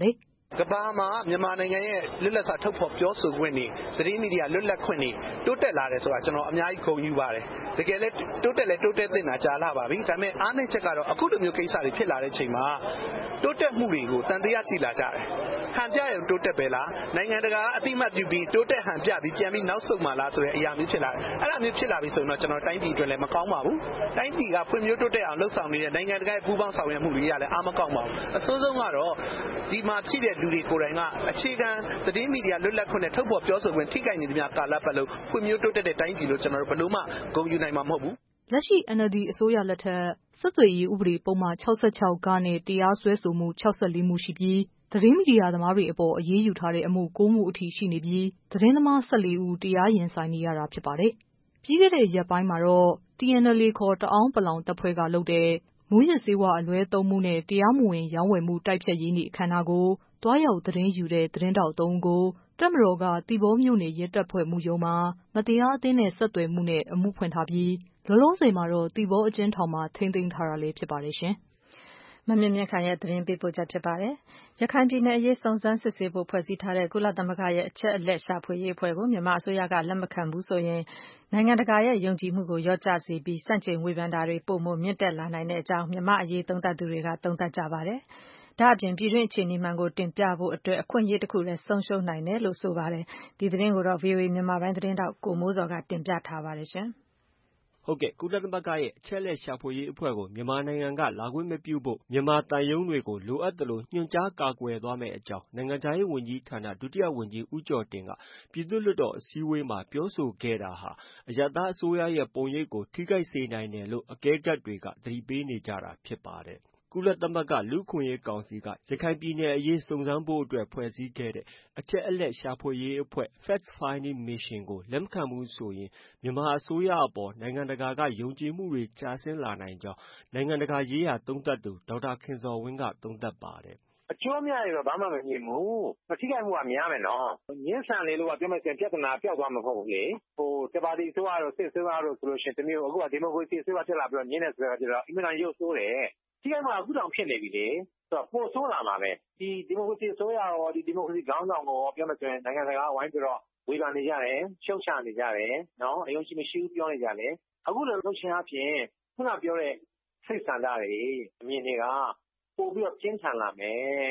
[SPEAKER 8] ကမ္ဘာမှာမြန်မာနိုင်ငံရဲ့လွတ်လပ်စွာထုတ်ဖော်ပြောဆိုခွင့်တွေသတင်းမီဒီယာလွတ်လပ်ခွင့်တွေတိုးတက်လာတယ်ဆိုတာကျွန်တော်အများကြီးဂုဏ်ယူပါတယ်တကယ်လည်းတိုးတက်သင့်တာကြာလာပါပြီဒါပေမဲ့အားနည်းချက်ကတော့အခုလိုမျိုးကိစ္စတွေဖြစ်လာတဲ့ချိန်မှာတိုးတက်မှုတွေကိုတန်တရားရှိလာကြတယ်ဟန်ပြရုံတိုးတက်ပဲလားနိုင်ငံတကာအတိအမှတ်ပြုပြီးတိုးတက်ဟန်ပြပြီးပြန်ပြီးနောက်ဆုတ်မှလားဆိုတဲ့အရာမျိုးဖြစ်လာတယ်အဲ့ဒါမျိုးဖြစ်လာပြီဆိုတော့ကျွန်တော်တိုင်းပြည်အတွက်လည်းမကောင်းပါဘူးတိုင်းပြည်ကဖွံ့ဖြိုးတိုးတက်အောင်လှုပ်ဆောင်နေတဲ့နိုင်ငံတကာရဲ့ပူးပေါင်းဆောင်ရွက်မှုတွေကလည်းအားမကောင်းပါဘူးအဆိုးဆုံးကတော့ဒီမှာဖြစ်တဲ့လူတွေကိုယ်တိုင်ကအခြေခံသတင်းမီဒီယာလွတ်လပ်ခွင့်နဲ့ထုတ်ဖော်ပြောဆိုခွင့်ထိခိုက်နေသမျှကာလပတ်လုံးဖွံ့ဖြိုးတိုးတက်တဲ့တိုင်းပြည်လို့ကျွန်တော်တို့ဘယ်လို့မှဂုဏ်ယူနိုင်မှာမဟုတ်ဘူး
[SPEAKER 7] လက်ရှိ NLD အစိုးရလက်ထက်ဆက်သွယ်ရေးဥပဒေပုံမှန်66 ကနဲ့တရားစွဲဆိုမှု64မှုရှိပြီးသတင်းမီဒီယာသမားတွေအပေါ်အရေးယူထားတဲ့အမှု9မှုအထိရှိနေပြီးသတင်းသမား14ဦးတရားရင်ဆိုင်နေရတာဖြစ်ပါတယ်။ပြီးခဲ့တဲ့ရက်ပိုင်းမှာတော့ TNLA ခေါ်တအောင်းပလောင်တပ်ဖွဲ့ကလုပ်တဲ့မူးယစ်ဆေးဝါးအလွဲသုံးမှုနဲ့တရားမဝင်ရောင်းဝယ်မှုတိုက်ဖျက်ရေးနေ့အခမ်းအနားကိုတွားရောက်သတင်းယူတဲ့သတင်းတောက်3ဦးကိုတပ်မတော်ကသီပေါမြို့နယ်ရဲတပ်ဖွဲ့မှုရုံးမှာမတရားအသင်းနဲ့ဆက်သွယ်မှုနဲ့အမှုဖွင့်ထားပြီးလောလောဆယ်မှာတော့သီပေါအကျဉ်းထောင်မှာထိန်းသိမ်းထားတာလည်းဖြစ်ပါတယ်ရှင်
[SPEAKER 2] ။မမြင့်မြင့်ခိုင်ရဲ့သတင်းပေးပို့ချက်ဖြစ်ပါတယ်။ရခိုင်ပြည်နယ်အရေးစုံစမ်းစစ်ဆေးဖို့ဖွဲ့စည်းထားတဲ့ကုလသမဂ္ဂရဲ့အချက်အလက်ရှာဖွေရေးအဖွဲ့ကိုမြန်မာအစိုးရကလက်မခံဘူးဆိုရင်နိုင်ငံတကာရဲ့ယုံကြည်မှုကိုလျော့ကျစေပြီးဆန့်ကျင်ဝေဖန်တာတွေပိုမိုမြင့်တက်လာနိုင်တဲ့အကြောင်းမြန်မာအရေးသုံးသပ်သူတွေကသုံးသပ်ကြပါတယ်။ဒါ့အပြင်ပြည်တွင်းအခြေအနေမှန်ကိုတင်ပြဖို့အတွက်အခွင့်အရေးတစ်ခုလည်းဆုံးရှုံးနိုင်တယ်လို့ဆိုပါတယ်။ဒီသတင်းကိုတော့ VOA မြန်မာပိုင်းသတင်းတောက်ကိုမိုးစော်ကတင်ပြထားပါတယ်ရှင်။
[SPEAKER 9] ဟုတ်ကဲ့ကုလသမဂ္ဂရဲ့အချက်လက်ရှာဖွေရေးအဖွဲ့ကိုမြန်မာနိုင်ငံကလာခွင့်မပြုဖို့မြန်မာတန်ယုံတွေကိုလိုအပ်သလိုညွှန်ကြားကာကွယ်သွားမယ့်အကြောင်းနိုင်ငံခြားရေးဝန်ကြီးဌာနဒုတိယဝန်ကြီးဦးကျော်တင်ကပြည်သူ့လွှတ်တော်အစည်းအဝေးမှာပြောဆိုခဲ့တာဟာအရပ်သားအစိုးရရဲ့ပုံရိပ်ကိုထိခိုက်စေနိုင်တယ်လို့အကဲခတ်တွေကသတိပေးနေကြတာဖြစ်ပါတယ်။ကုလသမဂ္ဂလူ့အခွင့်အရေးကောင်စီကရခိုင်ပြည်နယ်အရေးစုံစမ်းဖို့အတွက်ဖွဲ့စည်းခဲ့တဲ့အချက်အလက်ရှာဖွေရေးအဖွဲ့ Fact Finding Mission ကိုလက်မခံဘူးဆိုရင်မြန်မာအစိုးရအပေါ်နိုင်ငံတကာကယုံကြည်မှုတွေကျဆင်းလာနိုင်ကြောင်းနိုင်ငံတကာရေးရာသုံးသပ်သူဒေါက်တာခင်ဇော်ဝင်းကသုံးသပ်ပါတယ်
[SPEAKER 10] အကျိုးအမြတ်တွေတော့ဘာမှမမြင်ဘူးမထိခိုက်မှုကများမယ်နော်ညှင်းဆန်လေလို့ကပြောမယ်ဆိုရင်ပြဿနာပျောက်သွားမှာမဟုတ်ဘူးလေတပါတီဆိုတော့စစ်ဆိုတော့ဆိုလို့ရှိရင်တမျိုးအခုကဒီမိုကရေစီဆိုတော့ဖြစ်လာပြီးတော့ညင်းနေဆိုတော့ကျတော့အင်မတန်ရုပ်ဆိုးတယ်ထိခိုက်မှုကအခုတောင်ဖြစ်နေပြီလေဆိုတော့ပိုဆိုးလာမှာပဲဒီမိုကရေစီဆိုရရောဒီမိုကရေစီခေါင်းဆောင်ကိုပြောမယ်ဆိုရင်နိုင်ငံတကာဝိုင်းပြီးတော့ဝေဖန်နေကြတယ်ရှုတ်ချနေကြတယ်နော်အယုံကြည်မရှိဘူးပြောနေကြတယ်အခုလည်းလှုပ်ရှားအဖြစ်ခုနပြောတဲ့စိတ်ဆန္ဒတွေအမြင်တွေကပို့ပြီးတော့ပြင်းထန်လာမယ်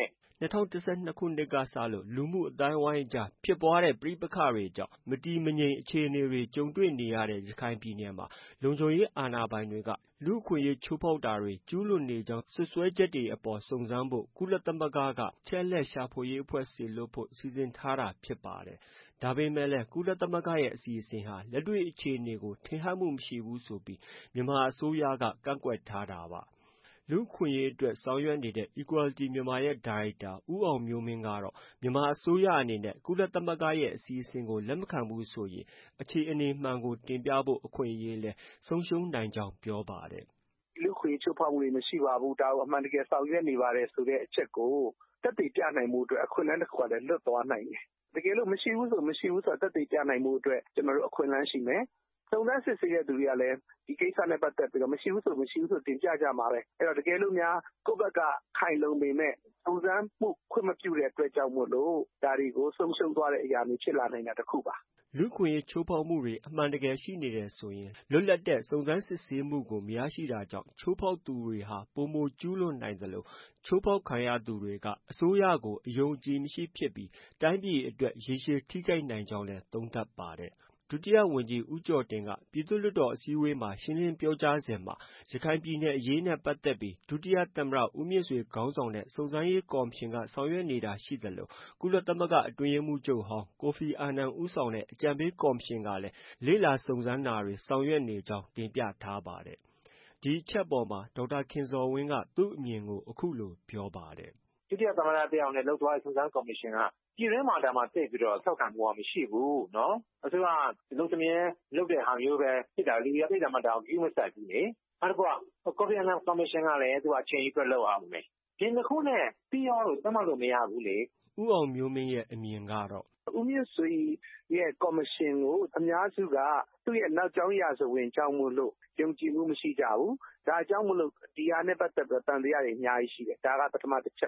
[SPEAKER 9] 2012ခုနှစ်ကစလို့လူမှုအတိုင်းဝိုင်းအကြားဖြစ်ပွားတဲ့ပြိပခါတွေကြောင့်မတည်မငြိမ်အခြေအနေတွေကြုံတွေ့နေရတဲ့ရခိုင်ပြည်နယ်မှာလုံခြုံရေးအာဏာပိုင်တွေကလူ့အခွင့်အရေးချိုးဖောက်တာတွေကျူးလွန်နေကြောင်းဆွဆွဲချက်တွေအပေါ်စုံစမ်းဖို့ကုလသမဂ္ဂကချက်လက်ရှာဖွေရေးအဖွဲ့စီလွတ်ဖို့စီစဉ်ထားတာဖြစ်ပါတယ်။ဒါပေမဲ့လည်းကုလသမဂ္ဂရဲ့အစီအစဉ်ဟာလက်တွေ့အခြေအနေကိုထင်ဟပ်မှုမရှိဘူးဆိုပြီးမြန်မာအစိုးရကကန့်ကွက်ထားတာပါ။လူ့အခွင့်အရေးအတွက်ဆောင်ရွက်နေတဲ့ Equality Myanmar ရဲ့ဒါရိုက်တာဦးအောင်မျိုးမင်းကတော့မြန်မာအစိုးရအနေနဲ့ကုလသမဂ္ဂရဲ့အစီအစဉ်ကိုလက်မခံဘူးဆိုရင်အခြေအနေမှန်ကိုတင်ပြဖို့အခွင့်အရေးလဲဆုံးရှုံးနိုင်ကြောင်းပြောပါတယ်
[SPEAKER 10] ။လူ့အခွင့်အရေးချိုးဖောက်မှုတွေမရှိပါဘူးဒါကိုအမှန်တကယ်ဆောင်ရွက်နေပါတယ်ဆိုတဲ့အချက်ကိုသက်သေပြနိုင်မှုအတွက်အခွင့်အလမ်းတစ်ခုကလည်းလွတ်သွားနိုင်တယ်။တကယ်လို့မရှိဘူးဆိုသက်သေပြနိုင်မှုအတွက်ကျွန်တော်တို့အခွင့်အလမ်းရှိမယ်။စုံစမ်းစစ်ဆေးတဲ့သူတွေကလည်းဒီကိစ္စနဲ့ပတ်သက်ပြီးတော့မရှိဘူးဆိုတင်ပြကြမှာပဲအဲ့တော့တကယ်လို့များကိုယ့်ဘက်ကခိုင်လုံပေမဲ့စုံစမ်းမှုခွင့်မပြုတဲ့အတွက်ကြောင့်မို့လို့ဒါတွေကိုဆုံးရှုံးသွားတဲ့အရာမျိုးဖြစ်လာနိုင်တာတစ်ခုပါ
[SPEAKER 9] လူ့ခွင့်ရေးချိုးဖောက်မှုတွေအမှန်တကယ်ရှိနေတယ်ဆိုရင်လွတ်လပ်တဲ့စုံစမ်းစစ်ဆေးမှုကိုမရရှိတာကြောင့်ချိုးဖောက်သူတွေဟာပုံမကျူးလွန်နိုင်သလိုချိုးဖောက်ခံရသူတွေကအစိုးရကိုအယုံကြည်မရှိဖြစ်ပြီးတိုင်းပြည်အတွက်ရေရှည်ထိခိုက်နိုင်ကြောင်းလည်းသုံးသပ်ပါတယ်ဒုတိယဝန်ကြီးဦးကျော်တင်ကပြည်သူ့လွှတ်တော်အစည်းအဝေးမှာရှင်းလင်းပြောကြားစဉ်မှာရခိုင်ပြည်နယ်အရေးနဲ့ပတ်သက်ပြီးဒုတိယသမ္မတဦးမြင့်ဆွေခေါင်းဆောင်တဲ့စုံစမ်းရေးကော်မရှင်ကဆောင်ရွက်နေတာရှိသလိုကုလသမဂ္ဂအတွင်းရေးမှူးချုပ်ဟောင်းကိုဖီအာနန်ဦးဆောင်တဲ့အကြံပေးကော်မရှင်ကလည်းလေ့လာစုံစမ်းတာတွေဆောင်ရွက်နေကြောင်းတင်ပြထားပါတယ်။ဒီအချက်ပေါ်မှာဒေါက်တာခင်ဇော်ဝင်းကသူ့အမြင်ကိုအခုလိုပြောပါတယ်
[SPEAKER 10] ။ဒုတိယသမ္မတတယောက်နဲ့လှုပ်သွားတဲ့စုံစမ်းကော်မရှင်ကပြည်တွင်းမှာဒါမှသိပြီးတော့ဆောက်ခံမှုမရှိဘူးနော်အစိုးရလုံသမင်းလုပ်တဲ့ဟာမျိုးပဲဖြစ်တာလူရပြည်တာမှတောင်ယူမဆက်ဘူးလေအဲ့တော့ကော်ဖီအာနန်ကော်မရှင်ကလည်းသူအချိန်ကြီးအတွက်လုပ်အောင်မယ်ဒီနှစ်ခုနဲ့ပြီးရောလို့သတ်မှတ်လို့မရဘူးလေ
[SPEAKER 9] ဦးအောင်မျိုးမင်းရဲ့အမြင်ကတော့
[SPEAKER 10] ဦးမြင့်ဆွေရဲ့ကော်မရှင်ကိုအများစုကသူ့ရဲ့နောက်ကျောင်းရာဇဝင်ကြောင်းမို့လို့ယုံကြည်မှုမရှိကြဘူးဒါအကြောင်းမလို့ဒီဟာနဲ့ပတ်သက်ပြီးတန်တရားတွေအများကြီးရှိတယ်ဒါကပထမတစ်ချက်ပါ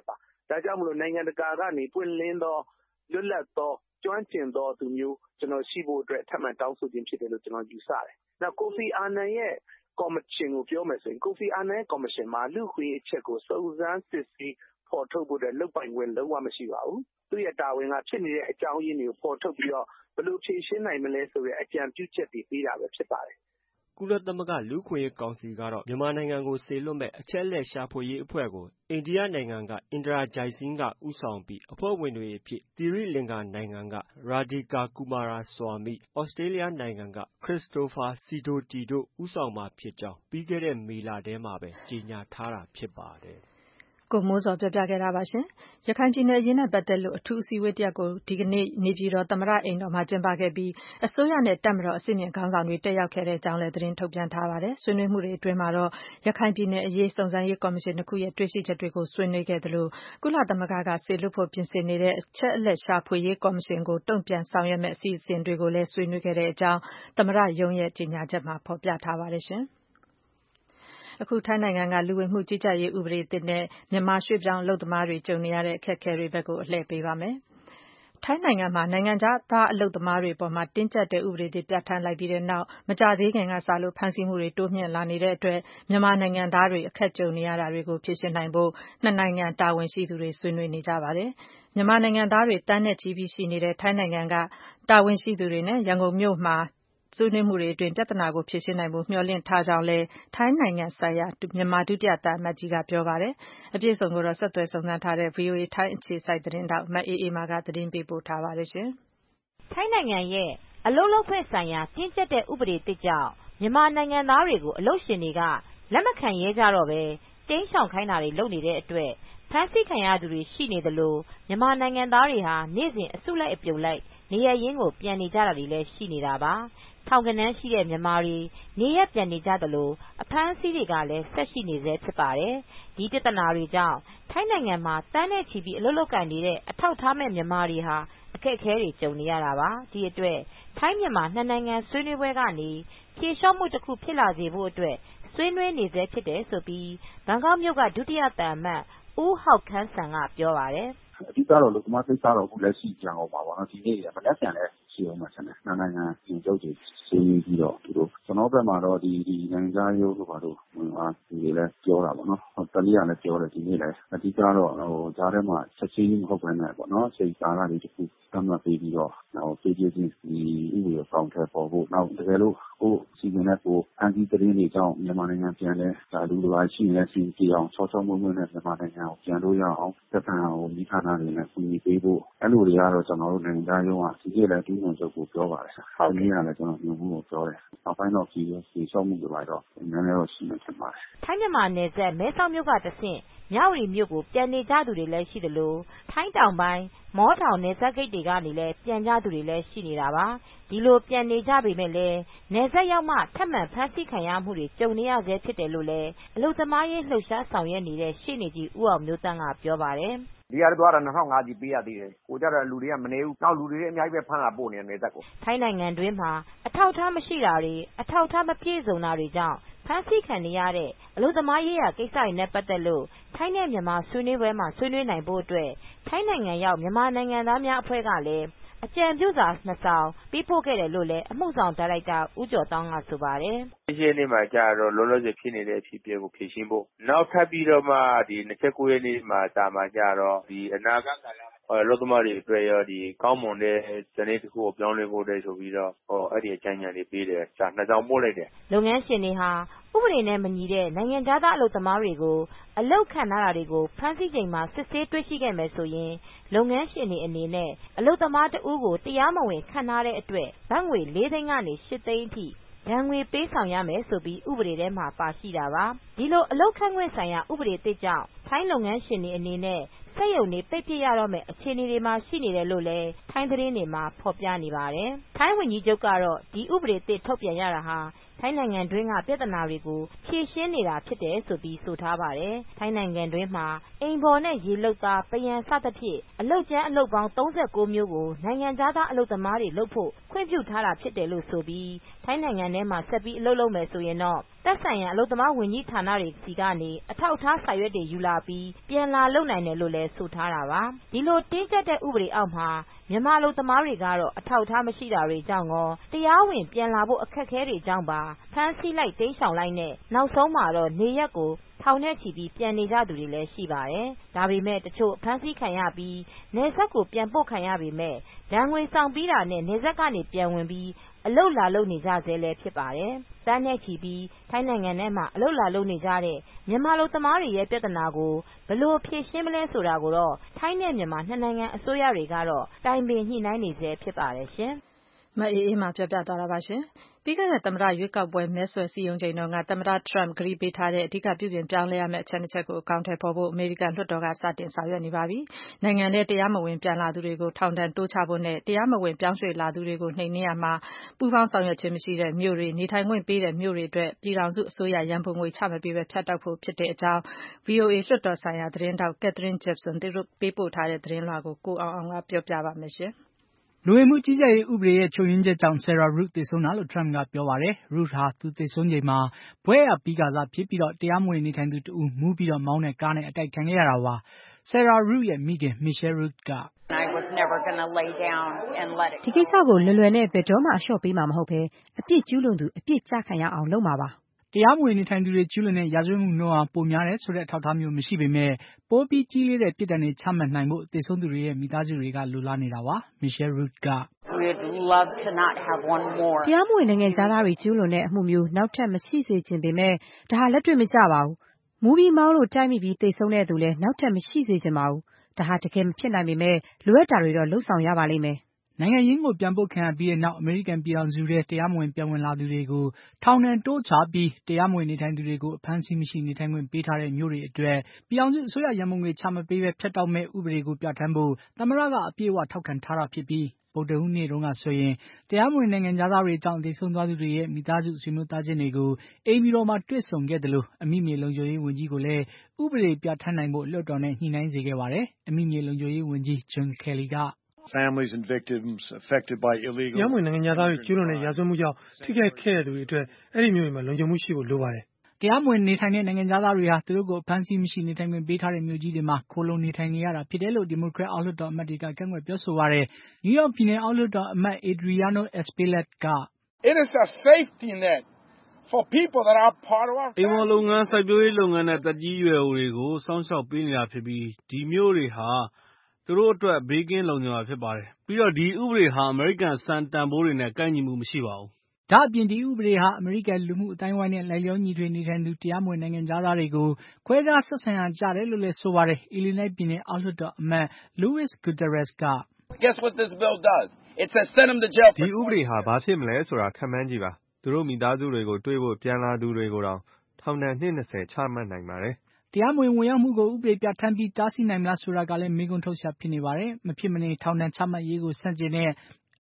[SPEAKER 8] ဒါကြောင့်မလို့နိုင်ငံတကာကနေပွင့်လင်းသောလွတ်လပ်သောကျွမ်းကျင်သောသူမျိုးကျွန်တော်ရှိဖို့အတွက်ထပ်မံတောင်းဆိုခြင်းဖြစ်တယ်လို့ကျွန်တော်ယူဆတယ်။နောက်ကိုဖီအာနန်ရဲ့ကော်မရှင်ကိုပြောမယ်ဆိုရင်ကိုဖီအာနန်ရဲ့ကော်မရှင်မှာလူ့ခွင့်အချက်ကိုစုံစမ်းစစ်ဆေးဖော်ထုတ်ဖို့အတွက်လုပ်ပိုင်ခွင့်လုံးဝမရှိပါဘူး။သူ့ရဲ့တာဝန်ကဖြစ်နေတဲ့အကြောင်းရင်းတွေကိုဖော်ထုတ်ပြီးတော့ဘယ်လိုဖြေရှင်းနိုင်မလဲဆိုတဲ့အကြံပြုချက်တွေပေးတာပဲဖြစ်ပါတယ်
[SPEAKER 9] ကုလသမဂ္ဂလူ့အခွင့်အရေးကောင်စီကတော့မြန်မာနိုင်ငံကိုစေလွှတ်မဲ့အချက်အလက်ရှာဖွေရေးအဖွဲ့ကိုအိန္ဒိယနိုင်ငံကအင်ဒရာဂျိုင်စင်းကဦးဆောင်ပြီးအဖွဲ့ဝင်တွေအဖြစ်သီရိလင်္ကာနိုင်ငံကရာဒီကာကူမာရာဆွာမိ၊ဩစတြေးလျနိုင်ငံကခရစ္စတိုဖာစီဒိုတီတို့ဦးဆောင်မှာဖြစ်ကြောင်းပြီးခဲ့တဲ့မေလထဲမှာပဲကြေညာထားတာဖြစ်ပါတယ်
[SPEAKER 2] ကိုမိုးစောပြောပြခဲ့တာပါရှင်။ရခိုင်ပြည်နယ်အရေးနဲ့ပတ်သက်လို့အထူးအစည်းအဝေးတရပ်ကိုဒီကနေ့နေပြည်တော်သမ္မတအိမ်တော်မှာကျင်းပခဲ့ပြီးအစိုးရနဲ့တပ်မတော်အဆင့်မြင့်ခေါင်းဆောင်တွေတက်ရောက်ခဲ့တဲ့အကြောင်းလည်းသတင်းထုတ်ပြန်ထားပါတယ်။ဆွေးနွေးမှုတွေအတွင်းမှာတော့ရခိုင်ပြည်နယ်အရေးစုံစမ်းရေးကော်မရှင်တစ်ခုရဲ့တွေ့ရှိချက်တွေကိုဆွေးနွေးခဲ့သလိုကုလသမဂ္ဂကစေလွှတ်ဖို့ပြင်ဆင်နေတဲ့အချက်အလက်ရှာဖွေရေးကော်မရှင်ကိုတုံ့ပြန်ဆောင်ရွက်မဲ့အစီအစဉ်တွေကိုလည်းဆွေးနွေးခဲ့တဲ့အကြောင်းသမ္မတရုံးရဲ့ကြေညာချက်မှာဖော်ပြထားပါတယ်ရှင်။အခုထိုင်းနိုင်ငံကလူဝင်မှုကြီးကြပ်ရေးဥပဒေသစ်နဲ့မြန်မာရွှေ့ပြောင်းအလုပ်သမားတွေကြုံနေရတဲ့အခက်အခဲတွေဘက်ကိုအလှည့်ပေးပါမယ်။ထိုင်းနိုင်ငံမှာနိုင်ငံခြားသားအလုပ်သမားတွေအပေါ်တင်းကျပ်တဲ့ဥပဒေတွေပြဋ္ဌာန်းလိုက်ပြီးတဲ့နောက်မကြာသေးခင်ကစလို့ဖမ်းဆီးမှုတွေတိုးမြင့်လာနေတဲ့အတွက်မြန်မာနိုင်ငံသားတွေအခက်ကြုံနေရတာတွေကိုဖြေရှင်းနိုင်ဖို့နှစ်နိုင်ငံတာဝန်ရှိသူတွေဆွေးနွေးနေကြပါတယ်။မြန်မာနိုင်ငံသားတွေတန်းနဲ့ချီပြီးရှိနေတဲ့ထိုင်းနိုင်ငံကတာဝန်ရှိသူတွေနဲ့ရန်ကုန်မြို့မှာဆွေးနွေးမှုတွေအတွင်းပြဿနာကိုဖြေရှင်းနိုင်ဖို့မျှော်လင့်ထားကြောင်းလည်းထိုင်းနိုင်ငံဆိုင်ရာမြန်မာဒုတိယသံအမတ်ကြီးကပြောပါတယ်။အပြည့်အစုံကိုတော့ဆက်သွယ်စုံစမ်းထားတဲ့ VOA ထိုင်းအခြေစိုက်သတင်းထောက်မအေးအေးမာကသတင်းပေးပို့ထားပါတယ်ရှင်
[SPEAKER 11] ။ထိုင်းနိုင်ငံရဲ့အလုပ်လုပ်ခွင့်ဆိုင်ရာတင်းကျပ်တဲ့ဥပဒေသစ်ကြောင့်မြန်မာနိုင်ငံသားတွေကိုအလုပ်ရှင်တွေကလက်မခံရဲကြတော့ပဲတိမ်းရှောင်ခိုင်းတာတွေလုပ်နေတဲ့အတွက်ဖမ်းဆီးခံရသူတွေရှိနေသလိုမြန်မာနိုင်ငံသားတွေဟာနေ့စဉ်အစုလိုက်အပြုံလိုက်နေရရင်းကိုပြန်နေကြတာတွေလည်းရှိနေတာပါ။ထောင်ကနန်းရှိတဲ့မြန်မာတွေနေရပြန်နေကြသလိုအဖမ်းအဆီးတွေကလည်းဆက်ရှိနေဆဲဖြစ်ပါတယ်။ဒီပြဿနာတွေကြောင့်ထိုင်းနိုင်ငံမှာတန်းနဲ့ချီပြီးအလုပ်လုပ်ကိုင်နေတဲ့အထောက်အထားမဲ့မြန်မာတွေဟာအခက်အခဲတွေကြုံနေရတာပါ။ဒီအတွက်ထိုင်းမြန်မာနှစ်နိုင်ငံဆွေးနွေးပွဲကနေဖြေလျှော့မှုတစ်ခုဖြစ်လာစေဖို့အတွက်ဆွေးနွေးနေဆဲဖြစ်တယ်ဆိုပြီးဘန်ကောက်မြို့ကဒုတိယသံအမတ်ဦးဟောက်ခမ်းစံကပြောပါတယ်
[SPEAKER 12] ။အဓိကတော့လူသမားကိစ္စတော့အခုလက်ရှိကြံအောင်ပါတော့ဒီနေ့မနက်ဖြန်လည်းရှိအောင်မှာဆန်တယ်။နိုင်ငံပြည်ချုပ်တွေဆွေးနွေးပြီးတော့သူတို့ကျွန်တော်ဘက်မှာတော့ဒီနိုင်ငံသားရုံးတို့ဘာလို့ဝင်အားဒီလည်းပြောတာပေါ့နော်။တနည်းအားလည်းပြောတယ်ဒီနေ့လည်းအဓိကတော့ဂျားထဲမှာချက်ချင်းမဟုတ်ဘဲနဲ့ပေါ့နော်။စိတ်ကားလေးတစ်ခုသတ်မှတ်ပြီးတော့ဖြည်းဖြည်းချင်းဒီဥပဒေအကောင်အထည်ပေါ်ဖို့နောက်တကယ်လို့ကိုစီစဉ်တဲ့ကိုအန်တီသတင်းတွေကြောင့်မြန်မာနိုင်ငံပြန်လဲဒါလူတွေရှိနေတဲ့စီကြည့်အောင်ချောချောမွေ့မွေ့နဲ့မြန်မာနိုင်ငံကိုပြန်လို့ရအောင်သက်သာအောင်မိခါနာတွေနဲ့ကူညီပေးဖို့အဲ့လိုတွေကတော့ကျွန်တော်တို့နိုင်ငံသားရုံးကဒီနေ့လည်းဒီဝန်ချုပ်ကိုပြောပါတယ်။ဒီနေ့ကလည်းကျွန်တော်ညွှန်မှုကိုပြောတယ်။နောက်ပိုင်းတော့ဒီရှော့မှုတွေပါတော့နည်းနည်းတော့ရှိနေဖြစ်ပါတယ်
[SPEAKER 11] ။ထိုင်းမြန်မာနယ်စပ်မဲဆောက်မြို့ကတဆင့်မြဝတီမြို့ကိုပြန်နေကြသူတွေလည်းရှိသလိုထိုင်းတောင်ပိုင်းမောထောင်နယ်စပ်ဂိတ်တွေကနေလည်းပြန်ကြသူတွေလည်းရှိနေတာပါ။ဒီလိုပြန်နေကြပေမဲ့လည်းနယ်စပ်ရောက်မှထပ်မံဖမ်းဆီးခံရမှုတွေကြုံနေရဆဲဖြစ်တယ်လို့လည်းအလုပ်သမားရေးလှုပ်ရှားဆောင်ရွက်နေတဲ့ရှေ့နေကြီးဦးအောင်မျိုးသန့်ကပြောပါတယ်။
[SPEAKER 10] ဒီရသွားတာ2005ကြီးပေးရသေးတယ်။ကိုကြတော့လူတွေကမနေဘူး။နောက်လူတွေအများကြီးပဲဖမ်းလာပို့နေတယ်နယ်စပ်ကို
[SPEAKER 11] ။ထိုင်းနိုင်ငံတွင်းမှာအထောက်အထားမရှိတာတွေအထောက်အထားမပြည့်စုံတာတွေကြောင့်ဖမ်းဆီးခံနေရတဲ့အလုပ်သမားရေးရာကိစ္စတွေနဲ့ပတ်သက်လို့ထိုင်းနဲ့မြန်မာဆွေးနွေးပွဲမှာဆွေးနွေးနိုင်ဖို့အတွက်ထိုင်းနိုင်ငံရောက်မြန်မာနိုင်ငံသားများအဖွဲ့ကလည်းအကြံပြုစာ2စောင်ပေးပို့ခဲ့တယ်လို့လည်းအမှုဆောင်ဒါရိုက်တာဦးကျော်တောင်းကဆိုပါတယ်
[SPEAKER 13] ။ရှင်းနေမှာကြတော့လောလောဆယ်ဖြစ်နေတဲ့အဖြစ်အပျက်ကိုဖြေရှင်းဖို့နောက်ထပ်ပြီးတော့မှဒီ29ရက်နေ့မှာစာမှာကြတော့ဒီအနာဂတ်ကာလလောကမတွေအတွက်ရောဒီကောင်းမွန်တဲ့ဇနီးတစ်ခုကိုပြောင်းလဲဖို့တဲ့ဆိုပြီးတော့အဲ့ဒီအကြံဉာဏ်တွေပေးတယ်စာ2စောင်ပို့လိုက်တယ်
[SPEAKER 11] လုပ်ငန်းရှင်တွေဟာဥပဒေနဲ့မညီတဲ့နိုင်ငံခြားသားအလုပ်သမားတွေကိုအလုပ်ခန့်ထားတာတွေကိုဖမ်းဆီးချိန်မှာစစ်ဆေးတွေ့ရှိခဲ့မယ်ဆိုရင်လုပ်ငန်းရှင်တွေအနေနဲ့အလုပ်သမားတဦးကိုတရားမဝင်ခန့်ထားတဲ့အတွက်ဘတ်ငွေ4သိန်းကနေ8သိန်းအထိဒဏ်ငွေပေးဆောင်ရမယ်ဆိုပြီးဥပဒေထဲမှာပါရှိတာပါဒီလိုအလုပ်ခန့်ခွင့်ဆိုင်ရာဥပဒေသစ်ကြောင့်ထိုင်းလုပ်ငန်းရှင်တွေအနေနဲ့စက်ရုံတွေပိတ်ပစ်ရတော့မယ့်အခြေအနေတွေမှာရှိနေတယ်လို့လည်းထိုင်းသတင်းတွေမှာဖော်ပြနေပါတယ်ထိုင်းဝန်ကြီးချုပ်ကတော့ဒီဥပဒေသစ်ထုတ်ပြန်ရတာဟာထိုင်းနိုင်ငံတွင်းကပြဿနာတွေကိုဖြေရှင်းနေတာဖြစ်တယ်ဆိုပြီးဆိုထားပါတယ်ထိုင်းနိုင်ငံတွင်းမှာအိမ်ဖော်နဲ့ရေလုပ်သားပယံစသဖြင့်အလုပ်ကျန်းအလုပ်ပေါင်း39မျိုးကိုနိုင်ငံခြားသားအလုပ်သမားတွေလုပ်ဖို့ခွင့်ပြုထားတာဖြစ်တယ်လို့ဆိုပြီးထိုင်းနိုင်ငံထဲမှာဆက်ပြီးအလုပ်လုပ်မယ်ဆိုရင်တော့တသက်ဆိုင်ရာအလုပ်သမားဝန်ကြီးဌာနတွေဆီကနေအထောက်အထားစာရွက်တွေယူလာပြီးပြန်လာလုပ်နိုင်တယ်လို့လည်းဆိုထားတာပါ။ဒီလိုတင်းကျပ်တဲ့ဥပဒေအောက်မှာမြန်မာအလုပ်သမားတွေကတော့အထောက်အထားမရှိတာတွေကြောင့်ရောတရားဝင်ပြန်လာဖို့အခက်အခဲတွေကြောင့်ပါဖမ်းဆီးလိုက်တိမ်းရှောင်လိုက်နဲ့နောက်ဆုံးမှာတော့နေရက်ကိုထောင်နဲ့ချီပြီးပြန်နေကြသူတွေလည်းရှိပါတယ်။ဒါပေမဲ့တချို့ဖမ်းဆီးခံရပြီးနယ်စပ်ကိုပြန်ပို့ခံရပေမဲ့ဒဏ်ငွေဆောင်ပြီးတာနဲ့နယ်စပ်ကနေပြန်ဝင်ပြီးအလုပ်လာလုပ်နေကြဆဲလည်းဖြစ်ပါတယ်။တန်းနဲ့ချီပြီးထိုင်းနိုင်ငံထဲမှာအလုပ်လာလုပ်နေကြတဲ့မြန်မာအလုပ်သမားတွေရဲ့ပြဿနာကိုဘယ်လိုဖြေရှင်းမလဲဆိုတာကိုတော့ထိုင်းနဲ့မြန်မာနှစ်နိုင်ငံအစိုးရတွေကတော့တိုင်ပင်ညှိနှိုင်းနေဆဲဖြစ်ပါတယ်ရှင်
[SPEAKER 2] ။မအေးအေးမှာပြောပြသွားတာပါရှင်။ပြီးခဲ့တဲ့သမ္မတရွေးကောက်ပွဲမဲဆွယ်စည်းရုံးချိန်တုန်းကသမ္မတ Trump ကတိပေးထားတဲ့အဓိကပြုပြင်ပြောင်းလဲရမယ့်အချက်နှစ်ချက်ကိုအကောင်အထည်ဖော်ဖို့အမေရိကန်လွှတ်တော်ကစတင်ဆောင်ရွက်နေပါပြီ။နိုင်ငံထဲတရားမဝင်ပြန်လာသူတွေကိုထောင်ဒဏ်တိုးချဖို့နဲ့တရားမဝင်ပြောင်းရွှေ့လာသူတွေကိုနှိမ်နင်းရမှာပူးပေါင်းဆောင်ရွက်ခြင်းမရှိတဲ့မြို့တွေနေထိုင်ခွင့်ပေးတဲ့မြို့တွေအတွက်ပြည်ထောင်စုအစိုးရရန်ပုံငွေချမပေးဘဲဖြတ်တောက်ဖို့ဖြစ်တဲ့အကြောင်း VOA လွှတ်တော်ဆိုင်ရာသတင်းထောက် Catherine Gibson ပေးပို့ထားတဲ့သတင်းလွှာကိုကိုအောင်အောင်ကပြောပြပါမယ်ရှင်။
[SPEAKER 14] လူဝင်မှုကြီးကြပ်ရေးဥပဒေရဲ့ချုပ်ရင်းချက်ကြောင့် Sarah Ruth သေဆုံးတာလို့ Trump ကပြောပါတယ်။ Ruth ဟာသူသေဆုံးချိန်မှာဘွဲ့ရပြီးကာစဖြစ်ပြီးတရားမဝင်နေထိုင်သူတဦးမူးပြီးမောင်းတဲ့ကားနဲ့အတိုက်ခံခဲ့ရတာပါ။ Sarah Ruth ရဲ့မိခင် Michelle Ruth က
[SPEAKER 5] ဒီကိစ္စကိုလွယ်လွယ်နဲ့ဘယ်တော့မှအလျှော့ပေးမှာမဟုတ်ဘဲအပြစ်ကျူးလွန်သူအပြစ်ကျခံရအောင်လုပ်မှာပါ
[SPEAKER 14] ။တရားမဝင်နေထိုင်သူတွေကျူးလွန်တဲ့ရာဇဝတ်မှုနှုန်းဟာပိုများတယ်ဆိုတဲ့အထောက်အထားမျိုးမရှိပေမဲ့ပိုပြီးကြီးလေးတဲ့ပြစ်ဒဏ်တွေချမှတ်နိုင်ဖို့သေဆုံးသူတွေရဲ့မိသားစုတွေကလိုလားနေတာပါ။ Michelle Ruth က
[SPEAKER 5] တရားမဝင်နိုင်ငံခြားသားတွေကျူးလွန်တဲ့အမှုမျိုးနောက်ထပ်မရှိစေချင်ပေမဲ့ဒါဟာလက်တွေ့မကျပါဘူး။မူးပြီးမောင်းလို့တိုက်မိပြီးသေဆုံးတဲ့သူလည်းနောက်ထပ်မရှိစေချင်ပါဘူး။ဒါဟာတကယ်မဖြစ်နိုင်ပေမဲ့လိုအပ်တာတွေတော့လုပ်ဆောင်ရပါလိမ့်မယ်
[SPEAKER 14] ။နိုင်ငံရင်းကိုပြန်ပို့ခံရပြီးတဲ့နောက်အမေရိကန်ပြည်ထောင်စုထဲတရားမဝင်ပြန်ဝင်လာသူတွေကိုထောင်ဒဏ်တိုးချပြီးတရားမဝင်နေထိုင်သူတွေကိုအဖမ်းဆီးမရှိနေထိုင်ခွင့်ပေးထားတဲ့မြို့တွေအတွက်ပြည်ထောင်စုအစိုးရရန်ပုံငွေချမပေးဘဲဖြတ်တောက်မဲ့ဥပဒေကိုပြဋ္ဌာန်းဖို့သမ္မတကအပြည့်အဝထောက်ခံထားတာဖြစ်ပြီးဗုဒ္ဓဟူးနေ့တုန်းကဆိုရင်တရားမဝင်နိုင်ငံခြားသားတွေကြောင့်သေဆုံးသွားသူတွေရဲ့မိသားစုဆွေမျိုးသားချင်းတွေကိုအိမ်ဖြူတော်မှာတွေ့ဆုံခဲ့တယ်လို့အမိမြေလုံခြုံရေးဝန်ကြီးကိုလည်းဥပဒေပြဋ္ဌာန်းနိုင်ဖို့လွှတ်တော်နဲ့ညှိနှိုင်းစေခဲ့ပါတယ်။အမိမြေလုံခြုံရေးဝန်ကြီး John Kelly က
[SPEAKER 15] Families and victims affected by illegal
[SPEAKER 16] တရားမဝင်နိုင်ငံသားတွေကျူးလွန်တဲ့ရာဇဝတ်မှုကြောင့်ထိခိုက်ခဲ့တဲ့သူတွေအတွက်အဲ့ဒီမျိုးတွေမှာလုံခြုံမှုရှိဖို့လိုပါတယ်
[SPEAKER 14] ။တရားမဝင်နေထိုင်တဲ့နိုင်ငံသားတွေဟာသူတို့ကိုအဖမ်းဆီးမရှိနေထိုင်ခွင့်ပေးထားတဲ့မြို့ကြီးတွေမှာခိုလုံနေထိုင်နေရတာဖြစ်တယ်လို့ဒီမိုကရက်အောက်လွှတ်တော်အမတ်တွေကကန့်ကွက်ပြောဆိုပါတယ်။ New York ပြည်နယ်အောက်လွှတ်တော်အမတ် Adriano Espaillat က
[SPEAKER 17] It is a safety net for people that are part of our
[SPEAKER 18] အိမ်မော်လုပ်ငန်းစိုက်ပျိုးရေးလုပ်ငန်းနဲ့တက်ကြီးရွယ်အိုတွေကိုစောင့်ရှောက်ပေးနေတာဖြစ်ပြီးဒီမျိုးတွေဟာသူတို့အတွက်ဘေးကင်းလုံခြုံတာဖြစ်ပါတယ်။ပြီးတော့ဒီဥပဒေဟာအမေရိကန်စံတန်ဖိုးတွေနဲ့ကိုက်ညီမှုမရှိပါဘူး
[SPEAKER 14] ။ဒါ့အပြင်ဒီဥပဒေဟာအမေရိကန်လူမှုအတိုင်းဝိုင်းနဲ့လိုက်လျောညီထွေနေထိုင်သူတရားမဝင်နိုင်ငံသားတွေကိုခွဲခြားဆက်ဆံရကြတယ်လို့လည်းဆိုပါတယ်။ Illinois ပြည်နယ်အောက်လွှတ်တော်အမတ် Luis Gutierrez က
[SPEAKER 17] Guess what this bill does? It says send them to jail.
[SPEAKER 19] ဒီဥပဒေဟာဘာဖြစ်မလဲဆိုတာခန့်မှန်းကြည့်ပါ။သူတို့မိသားစုတွေကိုတွေ့ဖို့ပြန်လာသူတွေကိုတောင်ထောင်ဒဏ်နှစ်20ချမှတ်နိုင်ပါတယ်
[SPEAKER 14] ။တရားမဝင်ဝင်ရောက်မှုကိုဥပဒေပြဋ္ဌာန်းပြီးတားဆီးနိုင်မလားဆိုတာကလည်းမေးခွန်းထုတ်စရာဖြစ်နေပါတယ်။မဖြစ်မနေထောင်ဒဏ်ချမှတ်ရေးကိုဆန့်ကျင်တဲ့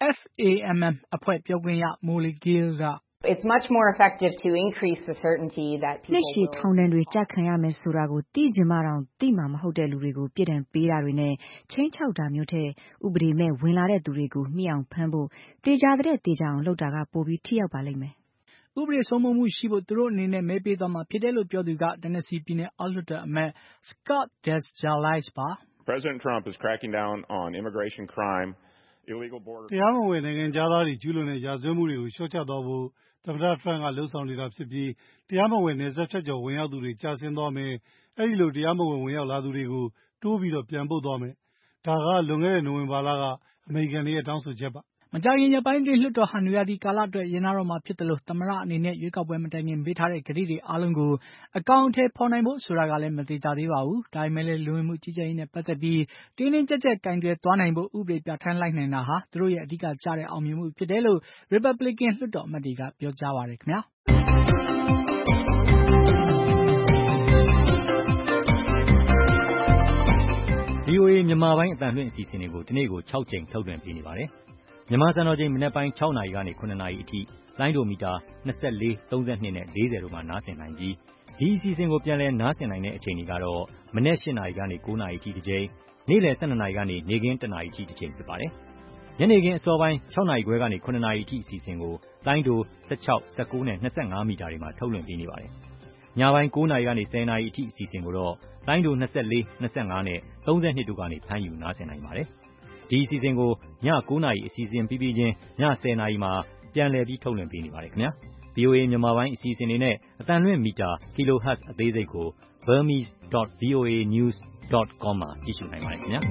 [SPEAKER 14] FAMM အဖွဲ့ပြောခွင့်ရ Molly Gill က
[SPEAKER 20] It's much more effective to increase the certainty that people
[SPEAKER 5] နှစ်ရှည်ထောင်ဒဏ်တွေကြခံရမယ်ဆိုတာကိုသိချင်မှတောင်သိမှာမဟုတ်တဲ့လူတွေကိုပြစ်ဒဏ်ပေးတာတွေနဲ့ချင်းချောက်တာမျိုးထက်ဥပဒေမဲ့ဝင်လာတဲ့သူတွေကိုမျှောင်ဖမ်းဖို့တေချာတဲ့တေချာအောင်လုပ်တာကပိုပြီးထိရောက်ပါလိမ့်မယ်
[SPEAKER 14] ။ဥပဒေစိုးမိုးမှုရှိဖို့သူတို့အနေနဲ့မဲပေးသွားမှာဖြစ်တယ်လို့ပြောသူက Tennessee ပြည်နယ်အောက်လွှတ်တော်အမတ် Scott Desjarlais ပါ
[SPEAKER 21] President Trump is cracking down on immigration crime, illegal border
[SPEAKER 16] တရားမဝင်နိုင်ငံခြားသားတွေကျူးလွန်တဲ့ရာဇဝတ်မှုတွေကိုလျှော့ချသွားဖို့သမ္မတ Trump ကလှုံ့ဆော်နေတာဖြစ်ပြီးတရားမဝင်နယ်စပ်ဖြတ်ကျော်ဝင်ရောက်သူတွေကျဆင်းသွားမယ်။အဲဒီလိုတရားမဝင်ဝင်ရောက်လာသူတွေကိုတိုးပြီးပြန်ပို့သွားမယ်။ဒါကလွန်ခဲ့တဲ့နိုဝင်ဘာလကအမေရိကန်တွေရဲ့တောင်းဆိုချက်ပါ
[SPEAKER 14] ။မကြာခင်ရက်ပိုင်းအတွင်းလွှတ်တော်ဟာနွေရာသီကာလအတွက်ရင်နာတော့မှာဖြစ်တယ်လို့သမ္မတအနေနဲ့ရွေးကောက်ပွဲမတိုင်ခင်ပေးထားတဲ့ကတိတွေအားလုံးကိုအကောင်အထည်ဖော်နိုင်ဖို့ဆိုတာကလည်းမသေချာသေးပါဘူး။ဒါပေမဲ့လည်းလူဝင်မှုကြီးကြပ်ရေးနဲ့ပတ်သက်ပြီးတင်းတင်းကြပ်ကြပ်ကင်တွယ်သွားနိုင်ဖို့ဥပဒေပြဋ္ဌာန်းလိုက်နိုင်တာဟာသူတို့ရဲ့အဓိကကျတဲ့အောင်မြင်မှုဖြစ်တယ်လို့ Republican လွှတ်တော်အမတ်တွေကပြောကြားပါတယ်ခင်ဗျာ။
[SPEAKER 3] VOA မြန်မာပိုင်းအသံလွှင့်အစီအစဉ်တွေကိုဒီနေ့ကို6ကြိမ်ထုတ်လွှင့်ပေးနေပါတယ်။မြန်မာစံတော်ချိန်မနက်ပိုင်း6နာရီကနေ9နာရီအထိလိုင်းဒိုမီတာ24, 32နဲ့40တို့မှာနားဆင်နိုင်ပြီးဒီအစီအစဉ်ကိုပြန်လည်နားဆင်နိုင်တဲ့အချိန်တွေကတော့မနက်8နာရီကနေ9နာရီအထိတစ်ကြိမ်နေ့လယ်12နာရီကနေနေ့ခင်း1နာရီအထိတစ်ကြိမ်ဖြစ်ပါတယ်။ညနေခင်းအစောပိုင်း6 နာရီခွဲကနေ9 နာရီအထိအစီအစဉ်ကိုလိုင်းဒို16 19နဲ့25မီတာတွေမှာထုတ်လွှင့်ပေးနေပါတယ်။ညပိုင်း9 နာရီကနေ10 နာရီအထိအစီအစဉ်ကိုတော့လိုင်းဒို24 25နဲ့32တို့ကနေဖမ်းယူနားဆင်နိုင်ပါတယ်။ဒီအစီအစဉ်ကိုည9 နာရီအစီအစဉ်ပြီးပြီးချင်းည10 နာရီမှာပြန်လည်ပြီးထုတ်လွှင့်ပေးနေပါတယ်ခင်ဗျာ။ VOA မြန်မာပိုင်းအစီအစဉ်တွေနဲ့အသံလွှင့်မီတာ kilohertz အသေးစိတ်ကို burmese.voanews.com မှာကြည့်ရှုနိုင်ပါတယ်ခင်ဗျာ။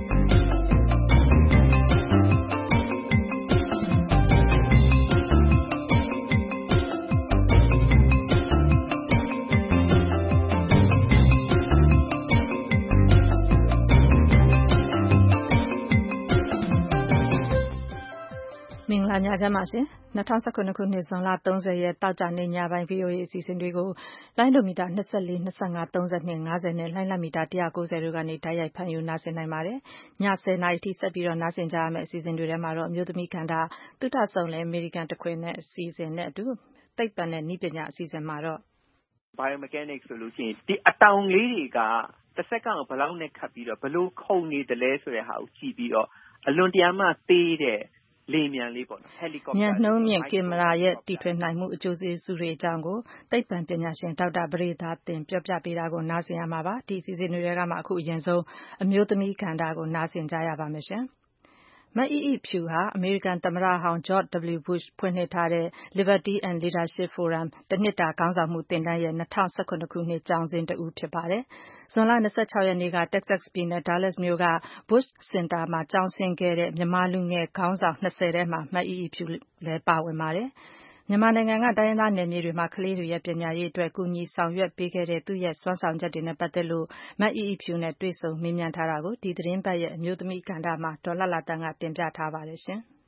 [SPEAKER 2] မင်္ဂလာညချမ်းပါရှင်2019ခုနှစ်ဇွန်လ30ရက်တောက်ကြနေ့ညပိုင်း VOA အစီအစဉ်တွေကိုလိုင်းဒိုမီတာ24 25 32 50နဲ့လိုင်းလတ်မီတာ190တို့ကနေတိုက်ရိုက်ဖမ်းယူနားဆင်နိုင်ပါတယ်ည10နာရီထိဆက်ပြီးတော့နားဆင်ကြရမယ့်အစီအစဉ်တွေထဲမှာတော့အမျိုးသမီးကဏ္ဍသုတဆုံလဲအမေရိကန်တခွင်နဲ့အစီအစဉ်နဲ့အတူသိပ္ပံနဲ့နည်းပညာအစီအစဉ်မှာတော့
[SPEAKER 1] biomechanics ဆိုလို့ရှိရင်ဒီအတောင်လေးတွေကတစ်စက္ကန့်ကိုဘယ်လောက်နဲ့ခတ်ပြီးတော့ဘယ်လိုခုန်နေတယ်လဲဆိုတဲ့ဟာကိုကြည့်ပြီးတော့အလွန်တရာမှသေးတဲ့လေမြန်လေးပေါ့နော် helicopter
[SPEAKER 2] ညနှုံးမြင့်ကင်မရာရဲ့တီထွင်နိုင်မှုအကျိုးကျေးဇူးတွေအကြောင်းကိုသိပ္ပံပညာရှင်ဒေါက်တာပရိသာတင်ပြောပြပေးတာကိုနားဆင်ရမှာပါဒီအစီအစဉ်တွေကမှအခုအရင်ဆုံးအမျိုးသမီးကဏ္ဍကိုနားဆင်ကြရပါမယ်ရှင်မအီအီဖြူဟာအမေရိကန်သမ္မတဟောင်း George W. Bush ဖွင့်လှစ်ထားတဲ့ Liberty and Leadership Forum တစ်နှစ်တာခေါင်းဆောင်မှုသင်တန်းရဲ့2019ခုနှစ်ကျောင်းစဉ်တဦးဖြစ်ပါတယ်။ဇွန်လ26ရက်နေ့က Texas ပြည်နယ် Dallas မြို့က Bush Center မှာကျောင်းဆင်းခဲ့တဲ့မြန်မာလူငယ်ခေါင်းဆောင်20ထဲမှာမအီအီဖြူလည်းပါဝင်ပါတယ်။မြန်မာနိုင်ငံကတိုင်းရင်းသားနယ်မြေတွေမှာကလေးတွေရဲ့ပညာရေးအတွက်ကူညီဆောင်ရွက်ပေးခဲ့တဲ့သူ့ရဲ့စွမ်းဆောင်ချက်တွေနဲ့ပတ်သက်လို့မအီအီဖြူနဲ့တွေ့ဆုံမေးမြန်းထားတာကိုဒီသတင်းပတ်ရဲ့အမျိုးသမီးကဏ္ဍမှာဒေါ်လှလှတန်းကတင်ပြထားပါတယ်ရှင်။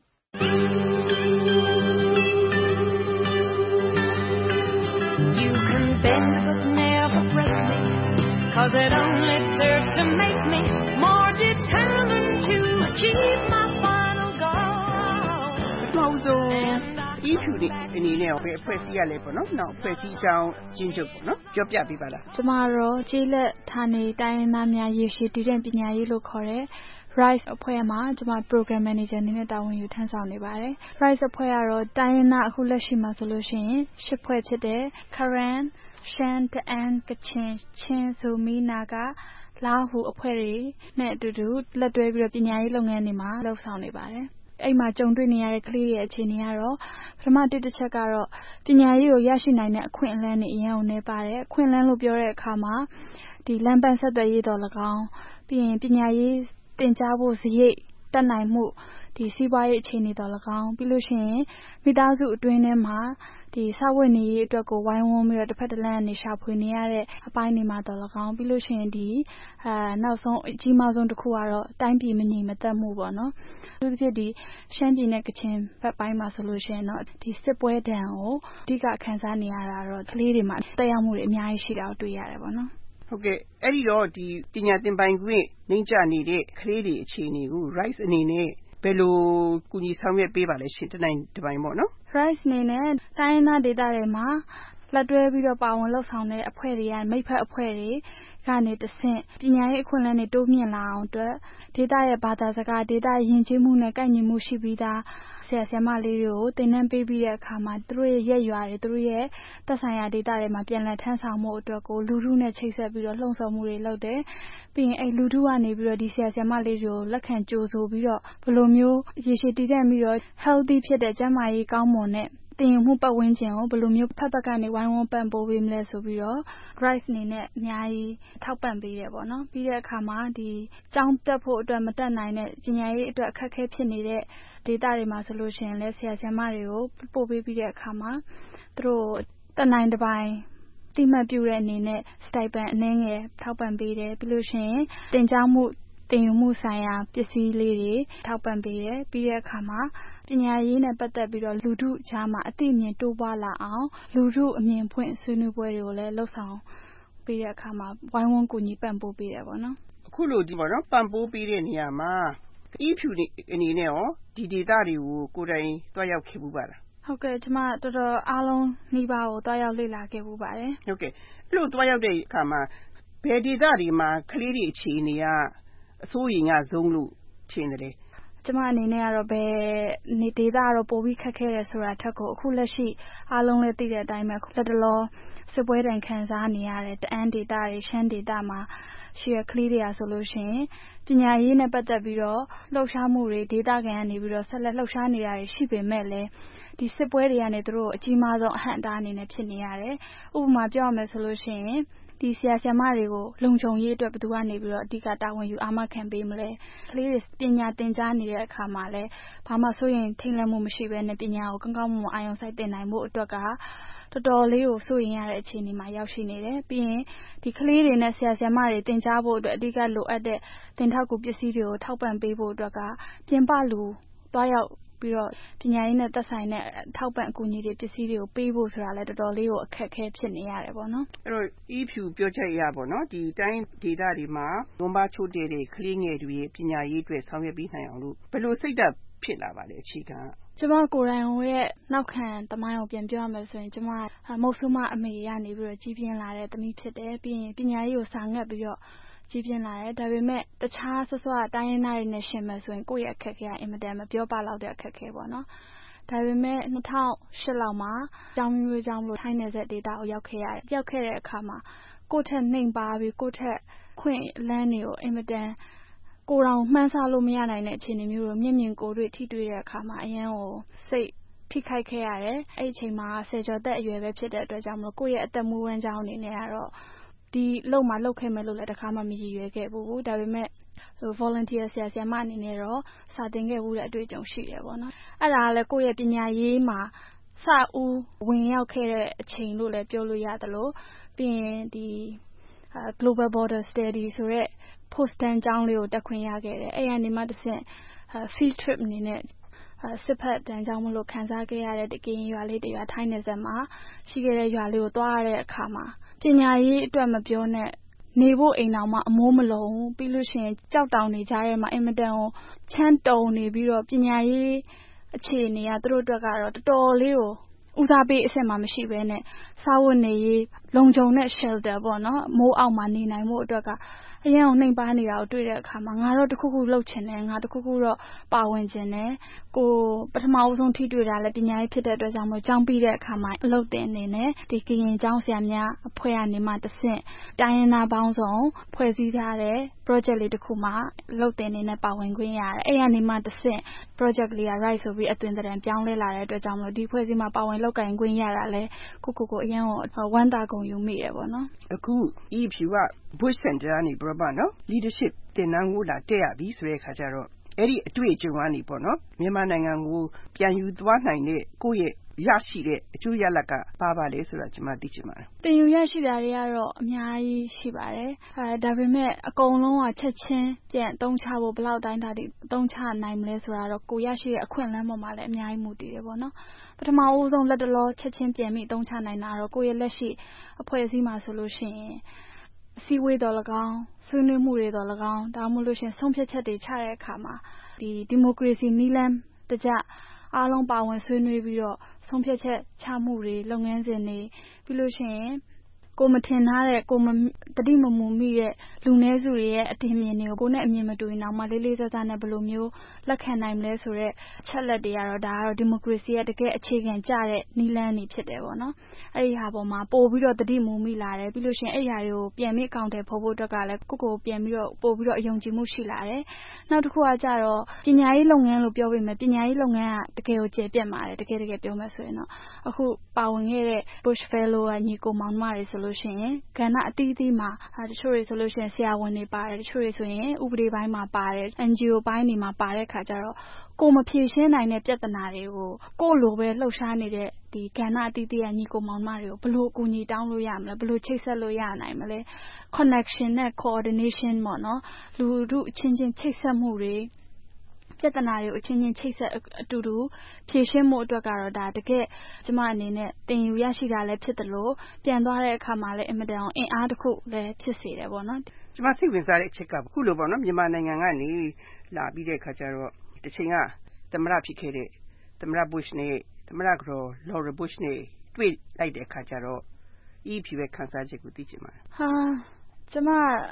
[SPEAKER 22] You can bend but never break me cause it only serves to make me more determined to achieve my final goal.
[SPEAKER 23] ဤဖြူတွေအနေနဲ့ပဲအဖွဲ့အစည်းရလဲပေါ့နော်နောက်အဖွဲ့အစည်းအကြောင်းကျင်းချုပ်ပေါ့နော်ပြောပြပေးပါလား
[SPEAKER 24] ကျမတို့ကျေးလက်ဌာနေတိုင်းရင်းသားများရေရှည်တည်တဲ့ပညာရေးလို့ခေါ်တဲ့ RISE အဖွဲ့မှာကျမ Program Manager အနေနဲ့တာဝန်ယူထမ်းဆောင်နေပါတယ် RISE အဖွဲ့ကတော့တိုင်းရင်းသားအခုလက်ရှိမှာဆိုလို့ရှိရင်10ဖွဲ့ဖြစ်တဲ့ Karen, Shan, Ta'an, Kachin, Chin, Zomi, Naga, လားဟူအဖွဲ့တွေနဲ့အတူတူလက်တွဲပြီးတော့ပညာရေးလုပ်ငန်းတွေမှာလှုပ်ဆောင်နေပါတယ်အဲ့မှာကြုံတွေ့နေရတဲ့ကလေးရဲ့အခြေအနေကတော့ပထမတစ်ချက်ကတော့ပညာရေးကိုရရှိနိုင်တဲ့အခွင့်အလမ်းတွေအရင်ုံနေပါတယ်အခွင့်အလမ်းလို့ပြောတဲ့အခါမှာဒီလမ်းပန်းဆက်သွယ်ရေးတော်၎င်းပြီးရင်ပညာရေးတင်ကြားဖို့စရိတ်တက်နိုင်မှုဒီစီးပွားရေးအခြေအနေတော်၎င်းပြီးလို့ရှိရင်မိသားစုအတွင်းထဲမှာဒီစာဝတ်နေရေးအတွက်ကိုဝိုင်းဝန်းပြီးတော့တစ်ဖက်တစ်လမ်းကနေရှာဖွေနေရတဲ့အပိုင်းတွေမှာတော်၎င်းပြီးလို့ရှိရင်ဒီနောက်ဆုံးအကြီးမားဆုံးတစ်ခုကတော့တိုင်းပြည်မငြိမ်မသက်မှုပေါ့နော်သူဖြစ်ဒီရှမ်းပြည်နယ်ကချင်ဘက်ပိုင်းမှာဆိုလို့ရှိရင်တော့ဒီစစ်ပွဲဒဏ်ကိုအဓိကခံစားနေရတာတော့ကလေးတွေမှာတက်ရောက်မှုတွေအများကြီးရှိတာကိုတွေ့ရတယ်ပေါ့နော်
[SPEAKER 23] ဟုတ်ကဲ့အဲ့ဒီတော့ဒီပညာသင်ပိုင်ခွင့်နှိမ့်ကျနေတဲ့ကလေးတွေအခြေအနေကို RISE အနေနဲ့ဘယ်လိုကူညီဆောင်ရွက်ပေးပါလဲရှင်တနိုင်တပိုင်းပေါ့နော်
[SPEAKER 24] RISE အနေနဲ့တိုင်းရင်းသားဒေသတွေမှာလက်တွဲပြီးတော့ပါဝင်လှုပ်ဆောင်တဲ့အဖွဲ့တွေကမိဖက်အဖွဲ့တွေကနေတဆင့်ပညာရေးအခွင့်အလမ်းတွေတိုးမြင့်လာအောင်အတွက်ဒေသရဲ့ဘာသာစကားဒေသယဉ်ကျေးမှုနဲ့ကိုက်ညီမှုရှိပြီးသားဆရာဆရာမလေးတွေကိုသင်တန်းပေးပြီးတဲ့အခါမှာသူတို့ရဲ့ရက်ရွာတွေသူတို့ရဲ့သက်ဆိုင်ရာဒေသတွေမှာပြန်လည်ထမ်းဆောင်မှုအတွက်ကိုလူထုနဲ့ချိတ်ဆက်ပြီးတော့လှုံ့ဆော်မှုတွေလုပ်တယ်ပြီးရင်အဲ့လူထုကနေပြီးတော့ဒီဆရာဆရာမလေးတွေကိုလက်ခံကြိုဆိုပြီးတော့ဘယ်လိုမျိုးရေရှည်တည်တဲ့ပြီးတော့ healthy ဖြစ်တဲ့ကျန်းမာရေးကောင်းမွန်တဲ့တင်ယူမှုပတ်ဝန်းကျင်ကိုဘယ်လိုမျိုးဖက်ဖက်ကနေဝိုင်းဝန်းပံ့ပိုးပေးမလဲဆိုပြီးတော့ RISE အနေနဲ့အများကြီးထောက်ပံ့ပေးတယ်ပေါ့နော်ပြီးတဲ့အခါမှာဒီကျောင်းတက်ဖို့အတွက်မတက်နိုင်တဲ့ပညာရေးအတွက်အခက်အခဲဖြစ်နေတဲ့ဒေသတွေမှာဆိုလို့ရှိရင်လည်းဆရာဆရာမတွေကိုပို့ပေးပြီးတဲ့အခါမှာသူတို့တနိုင်တစ်ပိုင်းတိမှတ်ပြုတဲ့အနေနဲ့ stipend အနည်းငယ်ထောက်ပံ့ပေးတယ်ပြီးလို့ရှိရင်တင်ကြားမှုတင်ယူမှုဆိုင်ရာပစ္စည်းလေးတွေထောက်ပံ့ပေးတယ်ပြီးတဲ့အခါမှာပညာရေးနဲ့ပတ်သက်ပြီးတော့လူထုကြားမှာအသိအမြင်တိုးပွားလာအောင်လူထုအမြင်ဖွင့်ဆွေးနွေးပွဲတွေကိုလည်းလှုပ်ဆောင်ပေးတဲ့အခါမှာဝိုင်းဝန်းကူညီပံ့ပိုးပေးတယ်ပေါ့နော်
[SPEAKER 23] အခုလိုဒီပေါ့နော်ပံ့ပိုးပေးတဲ့နေရာမှာဤဖြူအနေနဲ့ရောဒီဒေသတွေကိုကိုယ်တိုင်တွားရောက်ခဲ့မှုပါလား
[SPEAKER 24] ဟုတ်ကဲ့ကျမတော်တော်အားလုံးနှိပါကိုတွားရောက်လေ့လာခဲ့မှုပါတယ်
[SPEAKER 23] ဟုတ်ကဲ့အဲ့လိုတွားရောက်တဲ့အခါမှာဘယ်ဒေသတွေမှာကလေးတွေအခြေအနေကအစိုးရိမ်ကဆုံးလို့ထင်တယ်
[SPEAKER 24] ကျကျမအနေနဲ့ကတော့ဘယ်နေဒေသကတော့ပိုပြီးခက်ခဲတယ်ဆိုတာထက်ကိုအခုလက်ရှိအားလုံးလည်းသိတဲ့အတိုင်းပဲလက်တလောစစ်ပွဲတိုင်ခံစားနေရတဲ့တအန်းဒေသတွေရှမ်းဒေသမှာရှိရကလေးတွေကဆိုလို့ရှိရင်ပညာရေးနဲ့ပတ်သက်ပြီးတော့လှုပ်ရှားမှုတွေဒေသခံကနေပြီးတော့ဆက်လက်လှုပ်ရှားနေတာတွေရှိပေမဲ့လည်းဒီစစ်ပွဲတွေကနေသူတို့အကြီးမားဆုံးအဟန့်အတားအနေနဲ့ဖြစ်နေရတယ်။ဥပမာပြောရမယ်ဆိုလို့ရှိရင်ဒီဆရာဆရာမတွေကိုလုံခြုံရေးအတွက်ဘယ်သူကနေပြီးတော့အဓိကတာဝန်ယူအာမခံပေးမလဲကလေးတွေပညာသင်ကြားနေတဲ့အခါမှာလည်းဘာမှစိုးရင်ထိတ်လန့်မှုမရှိဘဲနဲ့ပညာကိုကောင်းကောင်းမွန်မွန်အာရုံစိုက်သင်နိုင်ဖို့အတွက်ကတော်တော်လေးကိုစိုးရင်ရတဲ့အခြေအနေမှာရောက်ရှိနေတယ်ပြီးရင်ဒီကလေးတွေနဲ့ဆရာဆရာမတွေသင်ကြားဖို့အတွက်အဓိကလိုအပ်တဲ့သင်ထောက်ကူပစ္စည်းတွေကိုထောက်ပံ့ပေးဖို့အတွက်ကပြင်ပလူတွားရောက်ပြီးတော့ပညာရေးနဲ့သက်ဆိုင်တဲ့ထောက်ပံ့အကူအညီတွေပစ္စည်းတွေကိုပေးဖို့ဆိုတာလည်းတော်တော်လေးကိုအခက်အခဲဖြစ်နေရတယ်ပေါ့နော်
[SPEAKER 23] အဲ့တော့ EPU ပြောချက်ရပေါ့နော်ဒီတိုင်းဒေသတွေမှာဝန်ပါချို့တဲ့ကလေးငယ်တွေပညာရေးအတွက်ဆောင်ရွက်ပေးနိုင်အောင်လို့ဘယ်လိုစိတ်ဓာတ်ဖြစ်လာပါလဲအခြေခံ
[SPEAKER 24] ကျမကိုယ်တိုင်ရဲ့နောက်ခံသမိုင်းကိုပြန်ပြောရမယ်ဆိုရင်ကျမမုတ်ဆိုးမအမေရနေပြီးတော့ကြီးပြင်းလာတဲ့သမီးဖြစ်တယ်ပြီးရင်ပညာရေးကိုစာငတ်ပြီးတော့ကြီးပြင်းလာတယ်ဒါပေမဲ့တခြားဆွဆွတိုင်းရင်းသားတွေနဲ့ရှင်မယ်ဆိုရင်ကိုယ့်ရဲ့အခက်အခဲကအင်မတန်မပြောပလောက်တဲ့အခက်အခဲပေါ့နော်ဒါပေမဲ့2008လောက်မှာကျောင်းမျိုးကျောင်းလို့ထိုင်းနယ်စပ်ဒေသကိုရောက်ခဲ့ရတယ်ရောက်ခဲ့တဲ့အခါမှာကိုယ့်ထက်နှိမ်ပါပြီးကိုယ့်ထက်ခွင့်လန်းတွေကိုအင်မတန်ကိုယ်တော်မှန်းဆလို့မရနိုင်တဲ့အခြေအနေမျိုးကိုမျက်မြင်ကိုယ်တွေ့ထိတွေ့တဲ့အခါမှာအရင်ကိုစိတ်ထိခိုက်ခဲ့ရတယ်အဲ့ဒီအချိန်မှာဆယ်ကျော်သက်အရွယ်ပဲဖြစ်တဲ့အတွက်ကြောင့်မလို့ကိုယ့်ရဲ့အသက်မူဝမ်းကြောင်းအနေနဲ့ကတော့ဒီလုံမှာလုတ်ခဲ့မယ်လို့လည်းတခါမှမရည်ရွယ်ခဲ့ဘူးဒါပေမဲ့volunteer ဆရာဆရာမအနေနဲ့တော့စာသင်ခဲ့ဘူးတဲ့အတွေ့အကြုံရှိတယ်ပေါ့နော်အဲ့ဒါကလည်းကိုယ့်ရဲ့ပညာရေးမှာစဦးဝင်ရောက်ခဲ့တဲ့အချိန်လို့လည်းပြောလို့ရတယ်လို့ပြီးရင်ဒီ global border study ဆိုတဲ့ post တန်းကျောင်းလေးကိုတက်ခွင့်ရခဲ့တယ်အဲ့ရနေမှတစ်ဆင့် field trip အနေနဲ့စစ်ဖက်တန်းကျောင်းမလို့ခံစားခဲ့ရတဲ့တကရင်ရွာလေးတရွာထိုင်းနယ်စပ်မှာရှိခဲ့တဲ့ရွာလေးကိုသွားရတဲ့အခါမှာပညာရေးအတွက်မပြောနဲ့နေဖို့အိမ်တော်မှာအမိုးမလုံးပြီးလို့ရှိရင်ကြောက်တောင်နေကြရဲမှာအင်မတန်ကိုချမ်းတုံနေပြီးတော့ပညာရေးအခြေအနေကသူတို့အတွက်ကတော့တော်တော်လေးကိုဦးစားပေးအဆင့်မှာမရှိဘဲနဲ့စားဝတ်နေရေးလုံခြုံတဲ့ shelter ပေါ့နော်မိုးအောက်မှာနေနိုင်ဖို့အတွက်ကအရင်ကနှိမ်ပါနေတာကိုတွေ့တဲ့အခါမှာငါတော့တခုခုလုပ်ချင်တယ်ငါတခုခုတော့ပါဝင်ချင်တယ်ကိုပထမအဆုံးထိတွေ့တာလည်းပညာရေးဖြစ်တဲ့အတွက်ကြောင့်မို့ကျောင်းပြီးတဲ့အခါမှာအလုပ်တင်နေနဲ့ဒီကရင်ကျောင်းဆရာများအဖွဲ့ကနေမှတစ်ဆင့်တိုင်းရင်းသားပေါင်းစုံဖွဲ့စည်းထားတဲ့ project လေးတစ်ခုမှာအလုပ်တင်နေနဲ့ပါဝင်ခွင့်ရတယ်အဲ့ရနေမှတစ်ဆင့် project လေးက right ဆိုပြီးအသွင်သဏ္ဍာန်ပြောင်းလဲလာတဲ့အတွက်ကြောင့်မို့ဒီဖွဲ့စည်းမှာပါဝင်လုပ်ကိုင်ခွင့်ရတာလဲကိုအရင်ကဝမ်းသာကုန်ယူမိတယ်ပေါ့နော်
[SPEAKER 23] အခု EPU က Bush Center ကနေပြပါနော် leadership သင်တန်းကိုလာတက်ရပြီဆိုတဲ့အခါကျတော့အဲ့ဒီအတွေ့အကြုံကနေပေါ့နော်မြန်မာနိုင်ငံကိုပြန်ယူသွားနိုင်တဲ့ကိုယ့်ရဲ့ရရှိတဲ့အကျိုးရလဒ်ကပါလဲဆိုတာကျွန်မသိချင်ပါတယ်
[SPEAKER 24] သင်ယူရရှိတာတွေကတော့အများကြီးရှိပါတယ်ဒါပေမဲ့အကုန်လုံးကချက်ချင်းပြန်အသုံးချဖို့ဘယ်လောက်တိုင်းတာဒီအသုံးချနိုင်မလဲဆိုတာတော့ကိုရရှိတဲ့အခွင့်အလမ်းပေါ်မှာလည်းအများကြီးမူတည်တယ်ပေါ့နော်ပထမဦးဆုံးလက်တလောချက်ချင်းပြန်ပြီးအသုံးချနိုင်တာတော့ကိုရဲ့လက်ရှိအဖွဲ့အစည်းမှာဆိုလို့ရှိရင်အစည်းအဝေးတော်၎င်းဆွေးနွေးမှုတွေတော်၎င်းဒါမှမဟုတ်လို့ရှိရင်ဆုံးဖြတ်ချက်တွေချတဲ့အခါမှာဒီမိုကရေစီနည်းလမ်းတကျအားလုံးပါဝင်ဆွေးနွေးပြီးတော့ဆုံးဖြတ်ချက်ချမှုတွေလုပ်ငန်းစဉ်တွေပြီးလို့ရှိရင်ကိုမထင်ထားတဲ့ကိုမတတိမမူမိတဲ့လူနည်းစုတွေရဲ့အထင်မြင်တွေကိုကိုနဲ့အမြင်မတူရင်တော့မှလေးလေးစားစားနဲ့ဘယ်လိုမျိုးလက်ခံနိုင်မလဲဆိုတော့ချက်လက်တွေကတော့ဒါကတော့ဒီမိုကရေစီရဲ့တကယ်အခြေခံကျတဲ့နည်းလမ်းတွေဖြစ်တယ်ပေါ့နော်အဲ့ဒီဟာပေါ်မှာပို့ပြီးတော့တတိမူမိလာတယ်ပြီးလို့ရှိရင်အဲ့ဒီဟာတွေကိုပြန်ပြီးအကောင့်တွေဖို့အတွက်ကလည်းကိုပြန်ပြီးတော့ပို့ပြီးတော့အယုံကြည်မှုရှိလာတယ်နောက်တစ်ခုကကြတော့ပညာရေးလုပ်ငန်းလို့ပြောပေမဲ့ပညာရေးလုပ်ငန်းကတကယ်ကိုကျေပြတ်ပါတယ်တကယ်ပြောမယ်ဆိုရင်တော့အခုပါဝင်ခဲ့တဲ့ Bush Fellow ကညီကိုမောင်နှမတွေဆိုလို့ရှိရင်ကဏ္ဍအသီးသီးမှာတချို့တွေဆိုလို့ရှိရင်ဆရာဝန်တွေပါတယ်တချို့တွေဆိုရင်ဥပဒေပိုင်းမှာပါတယ် NGO ပိုင်းတွေမှာပါတဲ့ခါကျတော့ကိုမဖြေရှင်းနိုင်တဲ့ပြဿနာတွေကိုကိုလိုပဲလှုပ်ရှားနေတဲ့ဒီကဏ္ဍအသီးသီးကညီကိုမောင်နှမတွေကိုဘယ်လိုအကူအညီတောင်းလို့ရမလဲဘယ်လိုချိတ်ဆက်လို့ရနိုင်မလဲ connection နဲ့ coordination ပေါ့နော်လူတို့အချင်းချင်းချိတ်ဆက်မှုတွေပြဿနာတွေကိုအချင်းချင်းချိတ်ဆက်အတူတူဖြေရှင်းမှုအတွက်ကတော့ဒါတကယ်ကျမအနေနဲ့တင်ယူရရှိတာလည်းဖြစ်တယ်လို့ပြန်သွားတဲ့အခါမှာလည်းအင်မတန်အင်အားတစ်ခုလည်းဖြစ်စေတယ်ပေါ့နော်
[SPEAKER 23] ကျမစိတ်ဝင်စားတဲ့အချက်ကခုလိုပေါ့နော်မြန်မာနိုင်ငံကနေလာပြီးတဲ့အခါကျတော့တစ်ချိန်ကသမ္မတဖြစ်ခဲ့တဲ့သမ္မတ Bush နဲ့သမ္မတကတော် Laura Bush နဲ့တွေ့လိုက်တဲ့အခါကျတော့ EPU ရဲ့ခန်းစားချက်ကိုသိချင်ပါတယ်
[SPEAKER 24] ကျမ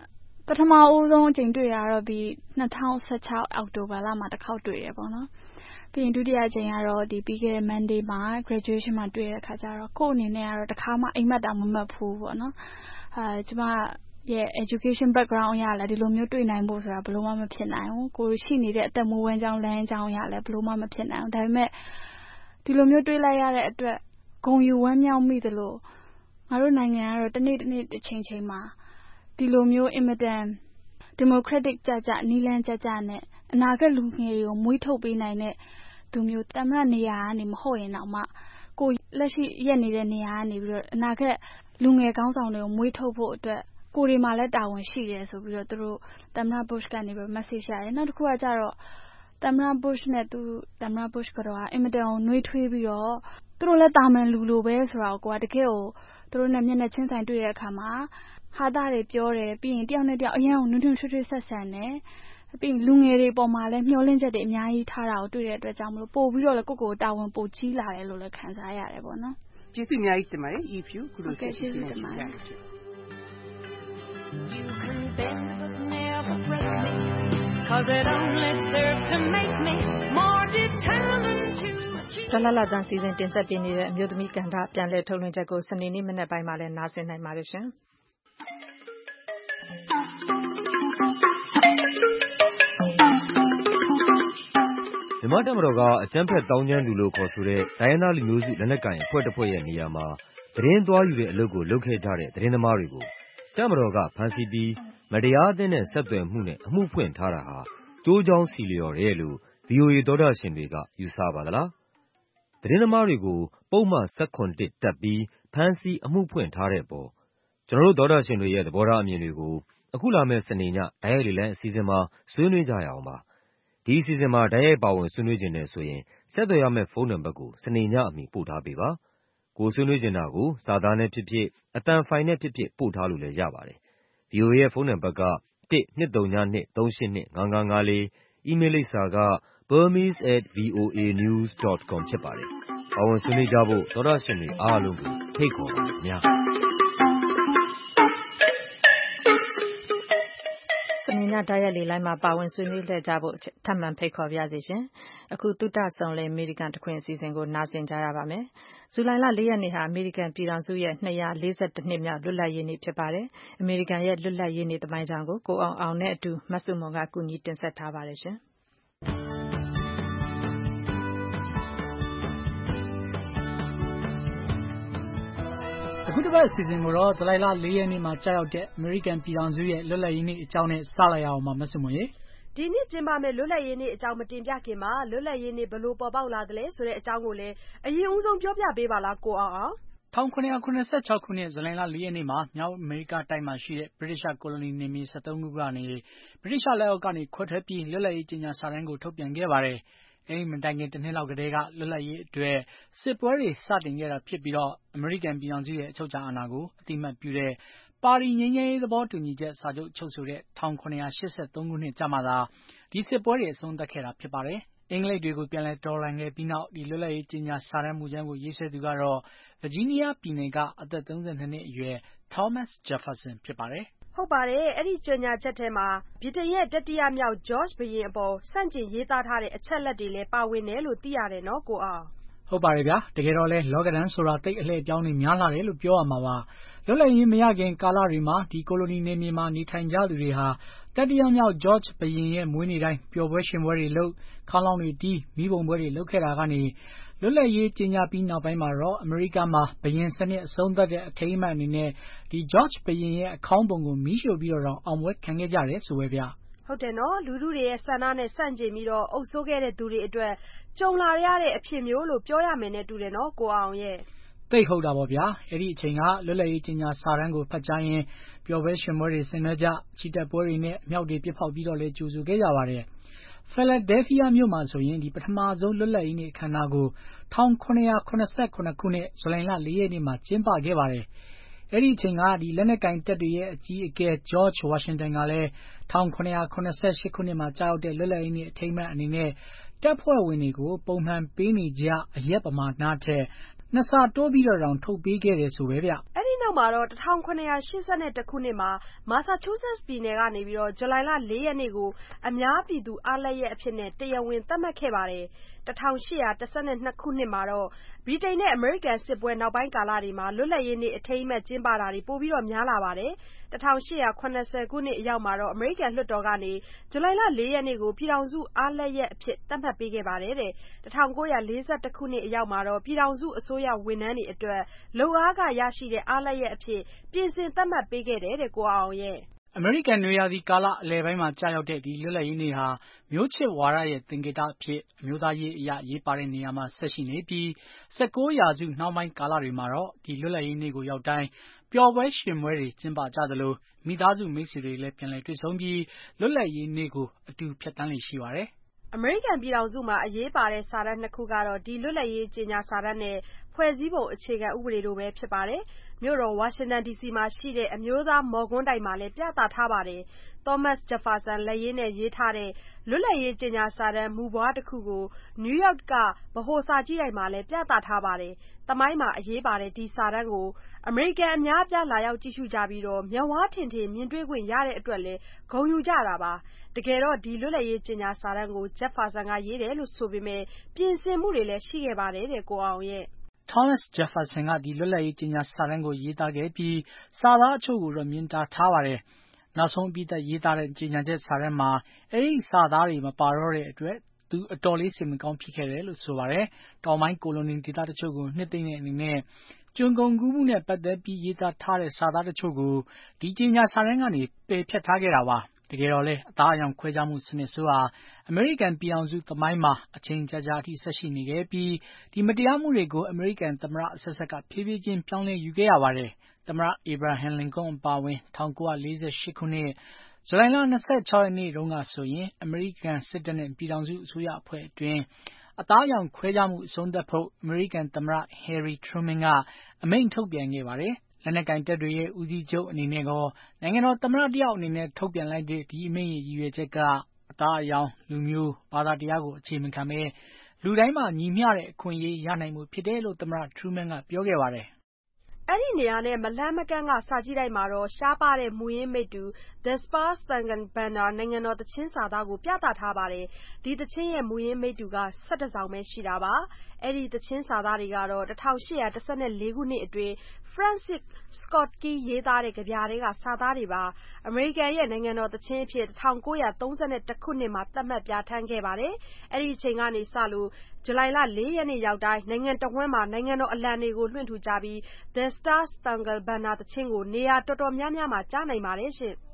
[SPEAKER 24] ပထမဦးဆုံးအကြိမ်တွေ့တာတော့ဒီ2016အောက်တိုဘာလမှာတစ်ခေါက်တွေ့တယ်ပေါ့နော်ပြီးရင်ဒုတိယအကြိမ်ကတော့ဒီပြီးခဲ့တဲ့ Monday မှာ graduation မှာတွေ့တဲ့အခါကျတော့ကိုယ့်အနေနဲ့ကတော့တစ်ခါမှအိမ်မက်တောင်မမှတ်ဘူးပေါ့နော်ကျမရဲ့ education background အရလည်းဒီလိုမျိုးတွေ့နိုင်ဖို့ဆိုတာဘယ်လိုမှမဖြစ်နိုင်ဘူးကိုရှိနေတဲ့အသက်မွေးဝမ်းကြောင်းလမ်းကြောင်းအရလည်းဘယ်လိုမှမဖြစ်နိုင်ဘူးဒါပေမဲ့ဒီလိုမျိုးတွေ့လိုက်ရတဲ့အတွက်ဂုဏ်ယူဝမ်းမြောက်မိသလိုငါတို့နိုင်ငံကတော့တစ်နေ့တစ်ချိန်မှာဒီလိုမျိုးအင်မတန် democratic ကြနီလန်းကြနဲ့အနာဂတ်လူငယ်တွေကိုမွေးထုတ်ပေးနိုင်တဲ့သူမျိုးသမ္မတနေရာကနေမဟုတ်ရင်တော့မှကိုလက်ရှိရက်နေတဲ့နေရာကနေပြီးတော့အနာဂတ်လူငယ်ကောင်းဆောင်တွေကိုမွေးထုတ်ဖို့အတွက်ကိုယ်တွေမှာလည်းတာဝန်ရှိတယ်ဆိုပြီးတော့သူတို့သမ္မတ Bush ကနေပြီး message ရတယ်နောက်တစ်ခုကကြတော့သမ္မတ Bush နဲ့သူသမ္မတ Bush ကတော့အင်မတန်ကိုနှွေးထွေးပြီးတော့သူတို့လည်းတာမန်လူလိုပဲဆိုတာကိုတကယ်ကိုသူတို့နဲ့မျက်နှာချင်းဆိုင်တွေ့တဲ့အခါမှာဟာတာတွေပြောတယ်ပြီးရင်တယောက်နဲ့တယောက်အရင်ကနွန်းထွေးဆက်ဆံတယ်ပြီးရင်လူငယ်တွေပေါ်မှာလည်းမျှော်လင့်ချက်တွေအများကြီးထားတာကိုတွေ့တဲ့အတွက်ကြောင့်မလို့ပို့ပြီးတော့လည်းကိုတာဝန်ပိုကြီးလာတယ်လို့လည်းခံစားရတယ်ပေါ့နော်
[SPEAKER 23] ကျေးဇူးအများကြီးတင်ပါတယ် if you ခုလိုဆက်ရှိနေတယ်
[SPEAKER 22] You can bend but never break me cause it only serves to make me more determined to achieve
[SPEAKER 2] တလလတန်းစီစဉ်တင်ဆက်ပေးနေတဲ့အမျိုးသမီးကဏ္ဍပြန်လည်ထုတ်လွှင့်ချက်ကိုစနေနေ့မနက်ပိုင်းမှာလည်းနားဆင်နိုင်ပါတယ်ရှင်
[SPEAKER 3] မြန်မာတပ်မတော်ကအကြမ်းဖက်တောင်းကျမ်းသူလို့ခေါ်ဆိုတဲ့ဒိုင်းနာလူမျိုးစုလက်နက်ကိုင်အဖွဲ့တစ်ဖွဲ့ရဲ့နေရာမှာသတင်းသွားယူတဲ့အလုပ်ကိုလုပ်ခဲ့ကြတဲ့သတင်းသမားတွေကိုတပ်မတော်ကဖမ်းဆီးပြီးမတရားအသင်းနဲ့ဆက်သွယ်မှုနဲ့အမှုဖွင့်ထားတာဟာကျိုးကြောင်းစီလျော်တယ်လို့ VOA သောတာရှင်တွေကယူဆပါသလားသတင်းသမားတွေကိုပုံမှန်7-1တပ်ပြီးဖမ်းဆီးအမှုဖွင့်ထားတဲ့အပေါ်ကျွန်တော်တို့သောတာရှင်တွေရဲ့သဘောထားအမြင်တွေကိုအခုလာမယ့်စနေညဓာတ်ရိုက်လေလံအစီအစဉ်မှာဆွေးနွေးကြရအောင်ပါဒီအစီအစဉ်မှာဓာတ်ရိုက်ပါဝင်ဆွေးနွေးခြင်းနဲ့ဆိုရင်ဆက်သွယ်ရမယ့်ဖုန်းနံပါတ်ကိုစနေညအမီပို့ထားပေးပါကိုဆွေးနွေးချင်တာကိုစာသားနဲ့ဖြစ်ဖြစ်အသံဖိုင်နဲ့ဖြစ်ဖြစ်ပို့ထားလို့လည်းရပါတယ် VOA ရဲ့ဖုန်းနံပါတ်က12325855554အီးမေးလ်လိပ်စာက burmese@voanews.com ဖြစ်ပါတယ်ပါဝင်ဆွေးနွေးကြဖို့သောတာရှင်တွေအားလုံးကိုဖိတ်ခေါ်ပါတယ်ခင်ဗျာ
[SPEAKER 2] စနေညဓာတ်ရိုက်လေလိုင်းမှာပါဝင်ဆွေးနွေးကြဖို့ထပ်မံဖိတ်ခေါ်ပါရစေရှင်အခုသုတဆုံလေအမေရိကန်တခွင်အစီအစဉ်ကိုနားဆင်ကြရပါမယ်ဇူလိုင်လ4ရက်နေ့ဟာအမေရိကန်ပြည်ထောင်စုရဲ့242နှစ်မြောက်လွတ်လပ်ရေးနေ့ဖြစ်ပါတယ်အမေရိကန်ရဲ့လွတ်လပ်ရေးနေ့သမိုင်းကြောင်းကိုကိုအောင်နဲ့အတူမဆုမွန်ကကူညီတင်ဆက်ထားပါတယ်ရှင်
[SPEAKER 14] အခုတစ်ပတ်အစီအစဉ်ကိုတော့ဇူလိုင်လ4ရက်နေ့မှာကြာရောက်တဲ့အမေရိကန်ပြည်ထောင်စုရဲ့လွတ်လပ်ရေးနေ့အကြောင်းနဲ့စလိုက်ရအောင်ပါမဆုမွန်ရေ
[SPEAKER 4] ဒီနေ့ကျင်းပမယ့်လွတ်လပ်ရေးနေ့အကြောင်းမတင်ပြခင်မှာလွတ်လပ်ရေးနေ့ဘယ်လိုပေါ်ပေါက်လာသလဲဆိုတဲ့အကြောင်းကိုလည်းအရင်ဦးဆုံးပြောပြပေးပါလားကိုအောင်
[SPEAKER 14] 1986ခုနှစ်ဇူလိုင်လ4ရက်နေ့မှာမြောက်အမေရိကတိုက်မှာရှိတဲ့ဗြိတိရှ်ကိုလိုနီနယ်မြေ73ခုကနေဗြိတိရှ်လက်အောက်ကနေခွဲထွက်ပြီးလွတ်လပ်ရေးကြေညာစာတမ်းကိုထုတ်ပြန်ခဲ့ပါတယ်အဲဒီမတိုင်ခင်တစ်နှစ်လောက်ကတည်းကလွတ်လပ်ရေးအတွက်စစ်ပွဲတွေစတင်ခဲ့တာဖြစ်ပြီးတော့အမေရိကန်ပြည်ထောင်စုရဲ့အချုပ်အခြာအာဏာကိုအတိအမှတ်ပြုတဲ့ပါရီငြိမ်းချမ်းရေးသဘောတူညီချက်စာချုပ်ချုပ်ဆိုတဲ့1983ခုနှစ်ကြာမှသာဒီစစ်ပွဲတွေအဆုံးသတ်ခဲ့တာဖြစ်ပါတယ်အင်္ဂလိပ်တွေကိုပြန်လည်တော်လှန်ခဲ့ပြီးနောက်ဒီလွတ်လပ်ရေးကြေညာစာတမ်းမူကြမ်းကိုရေးဆွဲသူကတော့ဗာဂျီးနီးယားပြည်နယ်ကအသက်32နှစ်အရွယ် Thomas Jefferson ဖြစ်ပါတယ်
[SPEAKER 4] ဟုတ်ပါတယ်အဲ့ဒီကြေညာချက်ထဲမှာဗြိတိန်ရဲ့တတိယမြောက် George ဘုရင်အပေါ်ဆန့်ကျင်ရေးသားထားတဲ့အချက်လက်တွေလည်းပါဝင်တယ်လို့သိရတယ်နော်ကိုအောင်
[SPEAKER 14] ဟုတ်ပါတယ်ဗျာတကယ်တော့လဲလောကဒန်ဆိုတာတိတ်အလှည့်ပြောင်းနေများလာတယ်လို့ပြောရမှာပါလွတ်လပ်ရေးမရခင်ကာလတွေမှာဒီကိုလိုနီနယ်မြေမှာနေထိုင်ကြသူတွေဟာတတိယမြောက် George ဘုရင်ရဲ့မွေးနေ့တိုင်းပျော်ပွဲရှင်ပွဲတွေလုပ်ခေါင်းလောင်းတွေတီးမိဘုံပွဲတွေလုပ်ခဲ့တာကနေလွတ်လပ်ရေးကြေညာပြီးနောက်ပိုင်းမှာတော့အမေရိကမှာဘုရင်စနစ်အဆုံးသတ်တဲ့အထိမ်းအမှတ်အနေနဲ့ဒီ George ဘုရင်ရဲ့အခေါင်းပုံကိုမီးရှို့ပြီးတော့အောင်ပွဲခံခဲ့ကြတယ်ဆိုပဲဗျ
[SPEAKER 4] ဟုတ်တယ်နော်လူထုတွေရဲ့ဆန္ဒနဲ့ဆန့်ကျင်ပြီးတော့အုပ်စိုးခဲ့တဲ့သူတွေအတွက်ကြုံလာရတဲ့အဖြစ်မျိုးလို့ပြောရမယ်နဲ့တူတယ်နော်ကိုအောင်ရဲ့
[SPEAKER 14] သိဟုတ်တာပေါ့ဗျာအဲ့ဒီအချိန်ကလွတ်လပ်ရေးကြေညာစာတမ်းကိုဖတ်ကြားရင်ပျော်ပွဲရှင်ပွဲတွေဆင်နွှဲကြချီတက်ပွဲတွေနဲ့အမြောက်တွေပြစ်ဖောက်ပြီးတော့လဲကြိုဆိုခဲ့ကြပါတယ်Philadelphia မြို့မှာဆိုရင်ဒီပထမဆုံးလွတ်လပ်ရေးနေ့အခမ်းအနားကို1989ခုနှစ်ဇူလိုင်လ4ရက်နေ့မှာကျင်းပခဲ့ပါတယ်အဲ့ဒီအချိန်ကဒီလက်နက်ကိုင်တပ်တွေရဲ့အကြီးအကဲ George Washington ကလည်း1988ခုနှစ်မှာကြာရောက်တဲ့လွတ်လပ်ရေးနေ့အထိမ်းအမှတ်အနေနဲ့တပ်ဖွဲ့ဝင်တွေကိုပုံမှန်ပေးနေကြအရက်ပမာဏထက်နှစ်ဆတိုးပြီးတော့ထုတ်ပေးခဲ့တယ်ဆိုပဲဗျ
[SPEAKER 4] အဲ့ဒီနောနောက်မှာတော့1782ခုနှစ်မှာ Massachusetts ပြည်နယ်ကနေပြီးတော့ဇူလိုင်လ4ရက်နေ့ကိုအများပြည်သူအားလပ်ရက်အဖြစ်နဲ့တရားဝင်သတ်မှတ်ခဲ့ပါတယ်1812ခုနှစ်မှာတော့ဗြိတိန်နဲ့အမေရိကန်စစ်ပွဲနောက်ပိုင်းကာလတွေမှာလွတ်လပ်ရေးနေ့အထိမ်းအမှတ်ကျင်းပတာတွေပိုပြီးတော့များလာပါတယ်1880ခုနှစ်အရောက်မှာတော့အမေရိကန်လွှတ်တော်ကနေဇူလိုင်လ4ရက်နေ့ကိုပြည်ထောင်စုအားလပ်ရက်အဖြစ်သတ်မှတ်ပေးခဲ့ပါတယ်တဲ့1941ခုနှစ်အရောက်မှာတော့ပြည်ထောင်စုအစိုးရဝန်ထမ်းတွေအတွက်လုပ်အားခရရှိတဲ့အားလပ်ရက်အဖြစ်ပြင်ဆင်သတ်မှတ်ပေးခဲ့တယ်တဲ့ကိုအောင်ရဲ့
[SPEAKER 14] အမေရိကန်နွေရာသီကာလအလယ်ပိုင်းမှာကြာရောက်တဲ့ဒီလွတ်လပ်ရေးနေ့ဟာမျိုးချစ်ဝါဒရဲ့သင်္ကေတအဖြစ်အမျိုးသားရေးအရာရေးပါတဲ့နေရာမှာဆက်ရှိနေပြီး19ရာစုနှောင်းပိုင်းကာလတွေမှာတော့ဒီလွတ်လပ်ရေးနေ့ကိုရောက်တိုင်းပျော်ပွဲရွှင်ပွဲတွေကျင်းပကြသလိုမိသားစုမိတ်ဆွေတွေလည်းပြန်လည်တွေ့ဆုံပြီးလွတ်လပ်ရေးနေ့ကိုအတူဖြတ်သန်းလေ့ရှိပါတယ်
[SPEAKER 4] အမေရိကန်ပြည်ထောင်စုမှာအရေးပါတဲ့စာတမ်း2ခုကတော့ဒီလွတ်လပ်ရေးကြေညာစာတမ်းနဲ့ဖွဲ့စည်းပုံအခြေခံဥပဒေတို့ပဲဖြစ်ပါတယ်မြို့တော်ဝါရှင်တန် DC မှာရှိတဲ့အမျိုးသားမော်ကွန်းတိုင်မှာလည်းပြသထားပါတယ်Thomas Jefferson လက်ရေးနဲ့ရေးထားတဲ့လွတ်လပ်ရေးကြေညာစာတမ်းမူပွားတစ်ခုကို New York ကဗဟိုစာကြည့်တိုက်မှာလည်းပြသထားပါတယ်။သမိုင်းမှာအရေးပါတဲ့ဒီစာတမ်းကိုအမေရိကန်အများအပြားလာရောက်ကြည့်ရှုကြပြီးတော့မျက်ဝါးထင်ထင်မြင်တွေ့ခွင့်ရတဲ့အတွက်လည်းဂုဏ်ယူကြတာပါ။တကယ်တော့ဒီလွတ်လပ်ရေးကြေညာစာတမ်းကို Jefferson ကရေးတယ်လို့ဆိုပေမဲ့ပြင်ဆင်မှုတွေလည်းရှိခဲ့ပါတယ်တဲ့ကိုအောင်ရဲ့
[SPEAKER 14] Thomas Jefferson ကဒီလွတ်လပ်ရေးကြေညာစာတမ်းကိုရေးသားခဲ့ပြီးစာသားအချို့ကိုတော့မြင်တာထားပါတယ်။နောက်ဆုံးအပြီးသတ်ရေးသားတဲ့ကြေညာချက်စာတမ်းမှာအဲ့ဒီစာသားတွေမပါတော့တဲ့အတွက်သူအတော်လေးစိတ်မကောင်းဖြစ်ခဲ့တယ်လို့ဆိုပါတယ်။တောင်ပိုင်းကိုလိုနီဒေသတချို့ကိုနှစ်သိမ့်တဲ့အနေနဲ့ကျွန်ကုန်ကူးမှုနဲ့ပတ်သက်ပြီးရေးသားထားတဲ့စာသားတချို့ကိုဒီကြေညာစာတမ်းကနေပယ်ဖျက်ထားခဲ့တာပါ။တကယ်တော့လေအသားအရောင်ခွဲခြားမှုစနစ်ဆိုဟာအမေရိကန်ပြည်အောင်စုသမိုင်းမှာအချိန်ကြာကြာအထိဆက်ရှိနေခဲ့ပြီးဒီမတရားမှုတွေကိုအမေရိကန်သမ္မတအဆက်ဆက်ကဖြည်းဖြည်းချင်းပြောင်းလဲယူခဲ့ရပါတယ်။သမ္မတအေဗရာဟမ်လင်ကွန်းအပါအဝင်1948ခုနှစ်ဇူလိုင်လ26ရက်နေ့တုန်းကဆိုရင်အမေရိကန်စစ်တပ်နဲ့ပြည်ထောင်စုအစိုးရအဖွဲ့အတွင်းအသားအရောင်ခွဲခြားမှုအဆုံးသတ်ဖို့အမေရိကန်သမ္မတဟယ်ရီထရူမန်ကအမိန့်ထုတ်ပြန်ခဲ့ပါတယ်။လက်နက်ကိုင်တပ်တွေရဲ့ဦးစီးချုပ်အနေနဲ့ကောနိုင်ငံတော်သမ္မတတယောက်အနေနဲ့ထုတ်ပြန်လိုက်တဲ့ဒီအမိန့်ရဲ့ရည်ရွယ်ချက်ကအသားအရောင်လူမျိုးဘာသာတရားကိုအခြေမခံဘဲလူတိုင်းမှာညီမျှတဲ့အခွင့်အရေးရနိုင်မှုဖြစ်တယ်လို့သမ္မတထရူမန်ကပြောခဲ့ပါတယ်
[SPEAKER 4] အဲ့ဒီနေရာနဲ့မလန်းမကန်းကစာကြည့်တိုက်မှာတော့ရှားပါတဲ့မူရင်းမိတ္တူ The Star-Spangled Banner နိုင်ငံတော်သချင်းစာသားကိုပြသထားပါတယ်။ဒီသချင်းရဲ့မူရင်းမိတ္တူက17စောင်ပဲရှိတာပါ။အဲ့ဒီသချင်းစာသားတွေကတော့1814ခုနှစ်အတွင်း Francis Scott Key ရေးသားတဲ့ကြပြတွေကစာသားတွေပါ။အမေရိကန်ရဲ့နိုင်ငံတော်သချင်းအဖြစ်1931ခုနှစ်မှာသတ်မှတ်ပြဋ္ဌာန်းခဲ့ပါတယ်။အဲ့ဒီအချိန်ကနေစလို့ဇူလိုင်လ4ရက်နေ့ရောက်တိုင်းနိုင်ငံတော်ဝန်မှာနိုင်ငံတော်အလံတွေကိုလွှင့်ထူကြပြီး The Star-Spangled Banner သချင်းကိုနေရာတော်တော်များများမှာကြားနိုင်ပါတယ်ရှင်။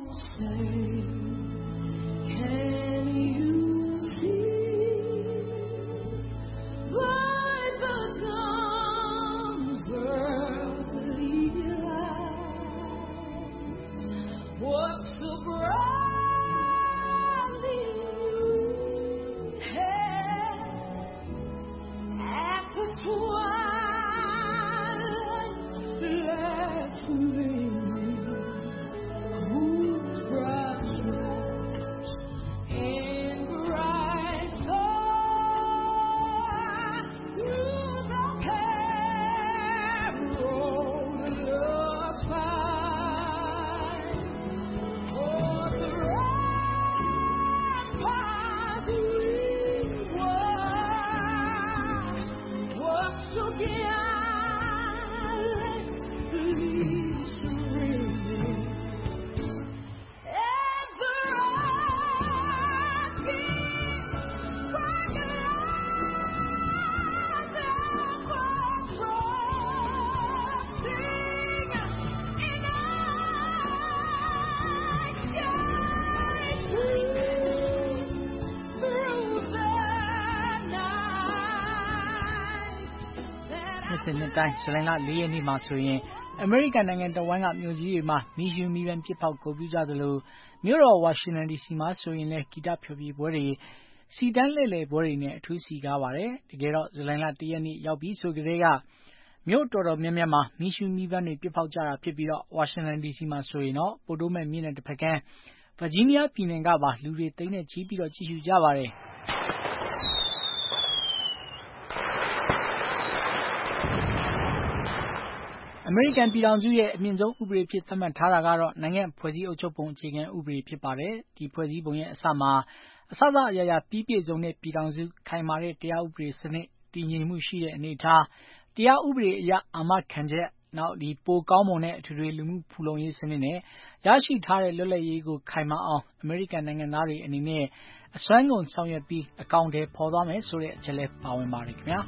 [SPEAKER 14] နှစ်တိုင်းဇူလိုင်လ4ရက်နေ့မှာဆိုရင်အမေရိကန်နိုင်ငံတဝန်းကမြို့ကြီးတွေမှာမီးရှူးမီးပန်းပစ်ဖောက်ဂုဏ်ပြုကြသလိုမြို့တော်ဝါရှင်တန် DC မှာဆိုရင်လည်းဂီတဖျော်ဖြေပွဲတွေစီတန်းလှည့်လည်ပွဲတွေနဲ့အထူးစီကားပါတယ်။တကယ်တော့ဇူလိုင်လ1ရက်နေ့ရောက်ပြီးဆိုကြတဲ့ကမြို့တော်တော်များများမှာမီးရှူးမီးပန်းတွေပစ်ဖောက်ကြတာဖြစ်ပြီးတော့ဝါရှင်တန် DC မှာဆိုရင်တော့ပိုတိုးမဲ့မြစ်နဲ့တစ်ဖက်ကမ်းဗာဂျီးနီးယားပြည်နယ်ကပါလူတွေသိန်းနဲ့ချီပြီးတော့ကြည့်ရှုကြပါတယ်။အမေရိကန်ပြည်ထောင်စုရဲ့အမြင့်ဆုံးဥပဒေဖြစ်သတ်မှတ်ထားတာကတော့နိုင်ငံဖွဲ့စည်းအုပ်ချုပ်ပုံအခြေခံဥပဒေဖြစ်ပါတယ်။ဒီဖွဲ့စည်းပုံရဲ့အစမှာအစအရာရာပြီးပြည့်စုံတဲ့ပြည်ထောင်စုခိုင်မာတဲ့တရားဥပဒေစနစ်တည်ငြိမ်မှုရှိတဲ့အနေအထားတရားဥပဒေအရအာမခံချက်နောက်ပိုကောင်းမွန်တဲ့အထွေထွေလူမှုဖူလုံရေးစနစ်နဲ့ရရှိထားတဲ့လွတ်လပ်ရေးကိုခိုင်မာအောင်အမေရိကန်နိုင်ငံသားတွေအနေနဲ့အစွမ်းကုန်ဆောင်ရွက်ပြီးအကောင့်တွေပေါ်သွားမယ်ဆိုတဲ့အချက်လည်းပါဝင်ပါတယ်ခင်ဗျာ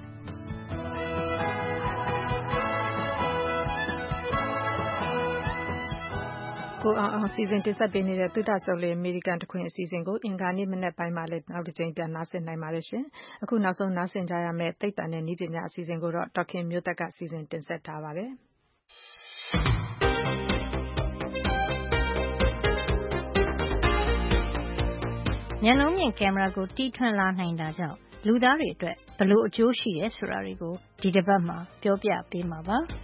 [SPEAKER 2] ကိုအောင်စီစဉ်တင်ဆက်ပေးနေတဲ့သုတဆုပ်လေးအမေရိကန်တခွင်အစီအစဉ်ကိုအင်္ဂါနေ့မနက်ပိုင်းမှာလည်းနောက်တစ်ကြိမ်ပြန်နားဆင်နိုင်ပါတယ်ရှင်။အခုနောက်ဆုံးနားဆင်ကြရမယ့်သိပ္ပံနဲ့နည်းပညာအစီအစဉ်ကိုတော့ဒေါက်ခင်မျိုးသက်ကစီစဉ်တင်ဆက်ထားပါတယ်။
[SPEAKER 6] မျက်လုံးမြင်ကင်မရာကိုတီထွင်လာနိုင်တာကြောင့်လူသားတွေအတွက်ဘယ်လိုအကျိုးရှိတယ်ဆိုတာတွေကိုဒီတစ်ပတ်မှာပြောပြပေးမှာပါ။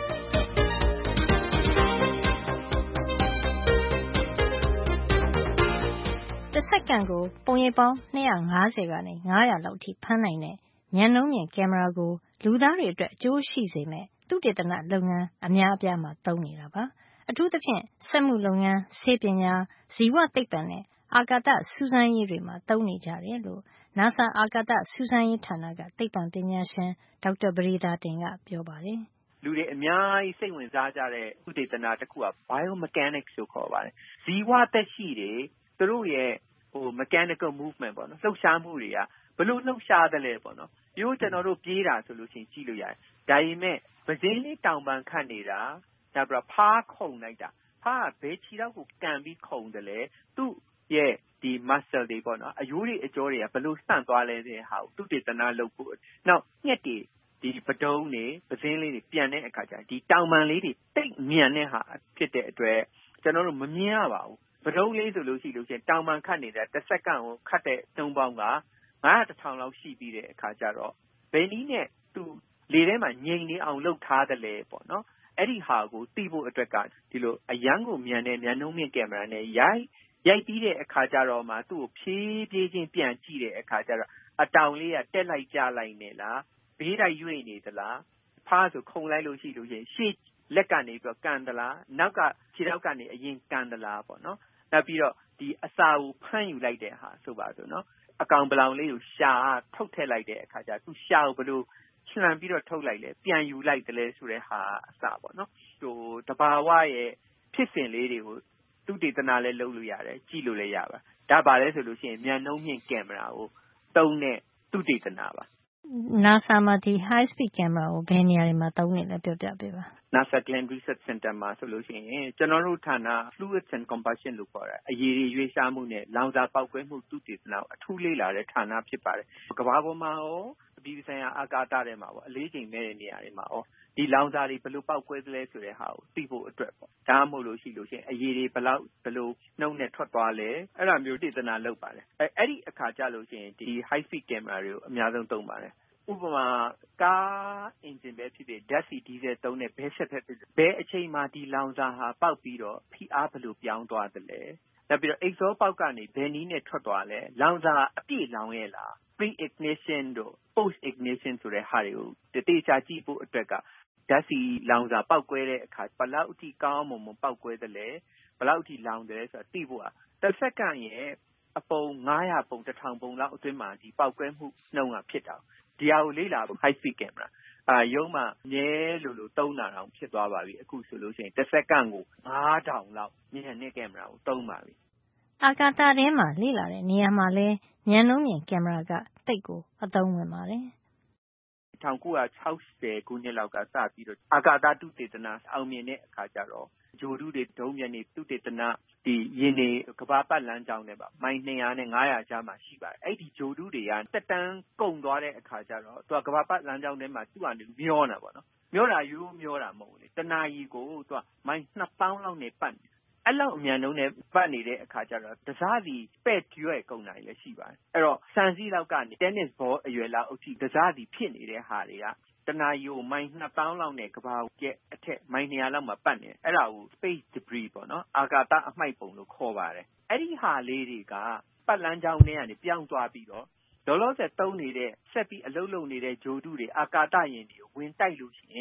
[SPEAKER 6] တစ်စက္ကန့်ကိုပုံရိပ်ပေါင်း250ကနေ900လောက်ထိဖမ်းနိုင်တဲ့မျက်လုံးမြင်ကင်မရာကိုလူသားတွေအတွက်အကျိုးရှိစေမယ့်သုတေသနလုပ်ငန်းအများအပြားမှာသုံးနေတာပါ။အထူးသဖြင့်စက်မှုလုပ်ငန်း၊ဆေးပညာ၊ဇီဝသိပ္ပံနဲ့အာကာသစူးစမ်းရေးတွေမှာသုံးနေကြတယ်လို့ NASA အာကာသစူးစမ်းရေးဌာနကသိပ္ပံပညာရှင်ဒေါက်တာပဒေသာတင်ကပြောပါတယ်
[SPEAKER 1] ။လူတွေအများကြီးစိတ်ဝင်စားကြတဲ့သုတေသနတစ်ခုက biomechanics လို့ခေါ်ပါတယ်။ဇီဝသက်ရှိတွေသူတို့ရဲ့mechanical movement ပေါ့နော်လှုပ်ရှားမှုတွေကဘလို့လှုပ်ရှားသလဲပေါ့နော်။ရိုးကျွန်တော်တို့ပြေးတာဆိုလို့ရှိရင်ကြည့်လို့ရတယ်။ဒါပေမဲ့ပဇင်းလေးတောင်ပန်ခတ်နေတာနောက်ပြီးဖားခုန်လိုက်တာဖားကဘယ်ခြေထောက်ကိုကန်ပြီးခုန်တယ်လဲသူ့ရဲ့ဒီ muscle တွေပေါ့နော်အရိုးတွေအကြောတွေကဘလို့ဆန့်သွားလဲတဲ့ဟာကိုသုတေသနလုပ်ဖို့နောက်ညက်တွေဒီပဒုံးတွေပဇင်းလေးတွေပြန်တဲ့အခါကျဒီတောင်ပန်လေးတွေတိတ်မြန်တဲ့ဟာဖြစ်တဲ့အတွက်ကျွန်တော်တို့မမြင်ရပါဘူးပဒုံးလေးဆိုလို့ရှိရင်တောင်ပန်ခတ်နေတဲ့တစ်စက္ကန့်ကိုခတ်တဲ့နှုန်းပေါင်းက900-1000လောက်ရှိပြီးတဲ့အခါကျတော့ဘယ်နည်းနဲ့သူလေထဲမှာငြိမ်နေအောင်လုပ်ထားတယ်လေပေါ့နော်အဲ့ဒီဟာကိုသိဖို့အတွက်ကဒီလိုအရန်ကိုမြန်တဲ့မျက်နှာမြင့်ကင်မရာနဲ့ရိုက်ပြီးတဲ့အခါကျတော့မှသူ့ကိုဖြည်းဖြည်းချင်းပြန်ကြည့်တဲ့အခါကျတော့အတောင်လေးကတက်လိုက်ကျလိုက်နေလားဘေးတိုက်ရွေ့နေသလားဖားဆိုခုန်လိုက်လို့ရှိလို့ရှိရင်ရှေ့လက်ကနေပြီးတော့ကန်သလားနောက်ကခြေထောက်ကနေအရင်ကန်သလားပေါ့နော်နောက်ပြီးတော့ဒီအစာကိုဖမ်းယူလိုက်တဲ့ဟာဆိုပါစို့နော်အကောင်ပလောင်လေးကိုရှာထုတ်ထည့်လိုက်တဲ့အခါကျသူရှာကိုဘယ်လိုလှန်ပြီးတော့ထုတ်လိုက်လဲပြန်ယူလိုက်တယ်လဲဆိုတဲ့ဟာအစပေါ့နော်တဘာဝရဲ့ဖြစ်စဉ်လေးတွေကိုသုတေသနလည်းလုပ်လို့ရတယ်ကြည့်လို့လည်းရပါဒါပါလဲဆိုလို့ရှိရင်မျက်နှာမြင့်ကင်မရာကိုသုံးတဲ့သုတေသနပါ
[SPEAKER 6] NASA မှာဒီ high speed camera ကိုဘယ်နေရာတွေမှာသုံးနေလဲပြောပြပေးပါ
[SPEAKER 1] NASA Glenn Research Center မှာဆိုလို့ရှိရင်ကျွန်တော်တို့ဌာန Fluids and Combustion လို့ခေါ်တာအရည်တွေရွေးရှားမှုနဲ့လောင်စာပေါက်ကွဲမှုသုတေသနကိုအထူးလေ့လာတဲ့ဌာနဖြစ်ပါတယ်ကမ္ဘာပေါ်မှာရောအပြည်ပြည်ဆိုင်ရာအာကာသထဲမှာပေါ့အလေးချိန်မဲ့တဲ့နေရာတွေမှာရောဒီလောင်စာတွေဘယ်လိုပေါက်ကွဲသလဲဆိုတဲ့ဟာကိုသိဖို့အတွက်ပေါ့ဒါမှမဟုတ်လို့ရှိရင်အရည်တွေဘယ်လိုနှုန်းနဲ့ထွက်သွားလဲအဲ့ဒါမျိုးသုတေသနလုပ်ပါတယ်အဲ့ဒီအခါကျလို့ရှိရင်ဒီ high speed camera တွေကိုအများဆုံးသုံးပါတယ်ဥပမာကားအင်ဂျင်ပဲဖြစ်ဖြစ်ဓာတ်ဆီဒီဇယ်သုံးတဲ့ဘဲဆက်ပဲဖြစ်ဘယ်အချိန်မှဒီလောင်စာဟာပေါက်ပြီးတော့ဖိအားဘယ်လိုပြောင်းသွားသလဲနောက်ပြီးတော့ exhaust ပေါက်ကနေဘယ်နည်းနဲ့ထွက်သွားလဲလောင်စာအပြည့်လောင်ရဲ့လား pre ignition တို့ post ignition ဆိုတဲ့ဟာတွေကိုတေချာကြည့်ဖို့အတွက်ကဓာတ်ဆီလောင်စာပေါက်ကွဲတဲ့အခါဘယ်လောက်အထိကောင်းမွန်ပေါက်ကွဲသလဲဘယ်လောက်အထိလောင်တယ်ဆိုတာသိဖို့တစ်စက္ကန့်ရဲ့အပုံ900ပုံ1000ပုံလောက်အတွင်းမှာဒီပေါက်ကွဲမှုနှုန်းကဖြစ်တာဒီဟာကိုလေ့လာဖို့ high speed camera ရုံးမှာမြဲလို့သုံးတာတောင်ဖြစ်သွားပါပြီအခုဆိုလို့ရှိရင်တစ်စက္ကန့်ကို9000လောက်မြန်တဲ့ကင်မရာကိုသုံးပါပြီ
[SPEAKER 6] အာကာသထဲမှာလေ့လာတဲ့နေရာမှာလဲမျက်လုံးမြင်ကင်မရာကတိတ်ကိုအသုံးဝင်ပါတယ်
[SPEAKER 1] 1960ခုနှစ်လောက်ကစပြီးတော့အာကာသသုတေသနအောင်မြင်တဲ့အခါကျတော့ဂျိုဒုတွေဒုံးပျံတွေသုတေသနဒီယင်းနေကမ္ဘာပတ်လမ်းကြောင်းနဲ့ပါမိုင်200နဲ့900ကြားမှာရှိပါတယ်အဲ့ဒီဂျိုဒုတွေကတက်တန်းကုန်သွားတဲ့အခါကျတော့သူကကမ္ဘာပတ်လမ်းကြောင်းထဲမှာသူ့အနေနဲ့မျောနေတာပေါ့နော်မျောတာရိုးမျောတာမဟုတ်ဘူးလေတနာရီကိုသူကမိုင်2000လောက်နဲ့ပတ်အဲ့လောက်အမြန်နှုန်းနဲ့ပတ်နေတဲ့အခါကျတော့တစားစီပဲ့ကျွဲ့ကုန်တာလည်းရှိပါတယ်အဲ့တော့စံစည်းလောက်ကနေ tennis ball အရွယ်လောက်အထိတစားစီဖြစ်နေတဲ့ဟာတွေကတနာရီကိုမိုင်2000လောက်နဲ့ကမ္ဘာရဲ့အထက်မိုင်200လောက်မှာပတ်နေအဲ့ဒါကို space debris ပေါ့နော်အာကာသအမှိုက်ပုံလို့ခေါ်ပါတယ်အဲ့ဒီဟာလေးတွေကပတ်လမ်းကြောင်းထဲကနေပြောင်းသွားပြီးတော့လောလောဆယ်သုံးနေတဲ့ဆက်ပြီးအလုပ်လုပ်နေတဲ့ဂျိုဒုတွေအာကာသယာဉ်တွေကိုဝင်တိုက်လို့ရှိရင်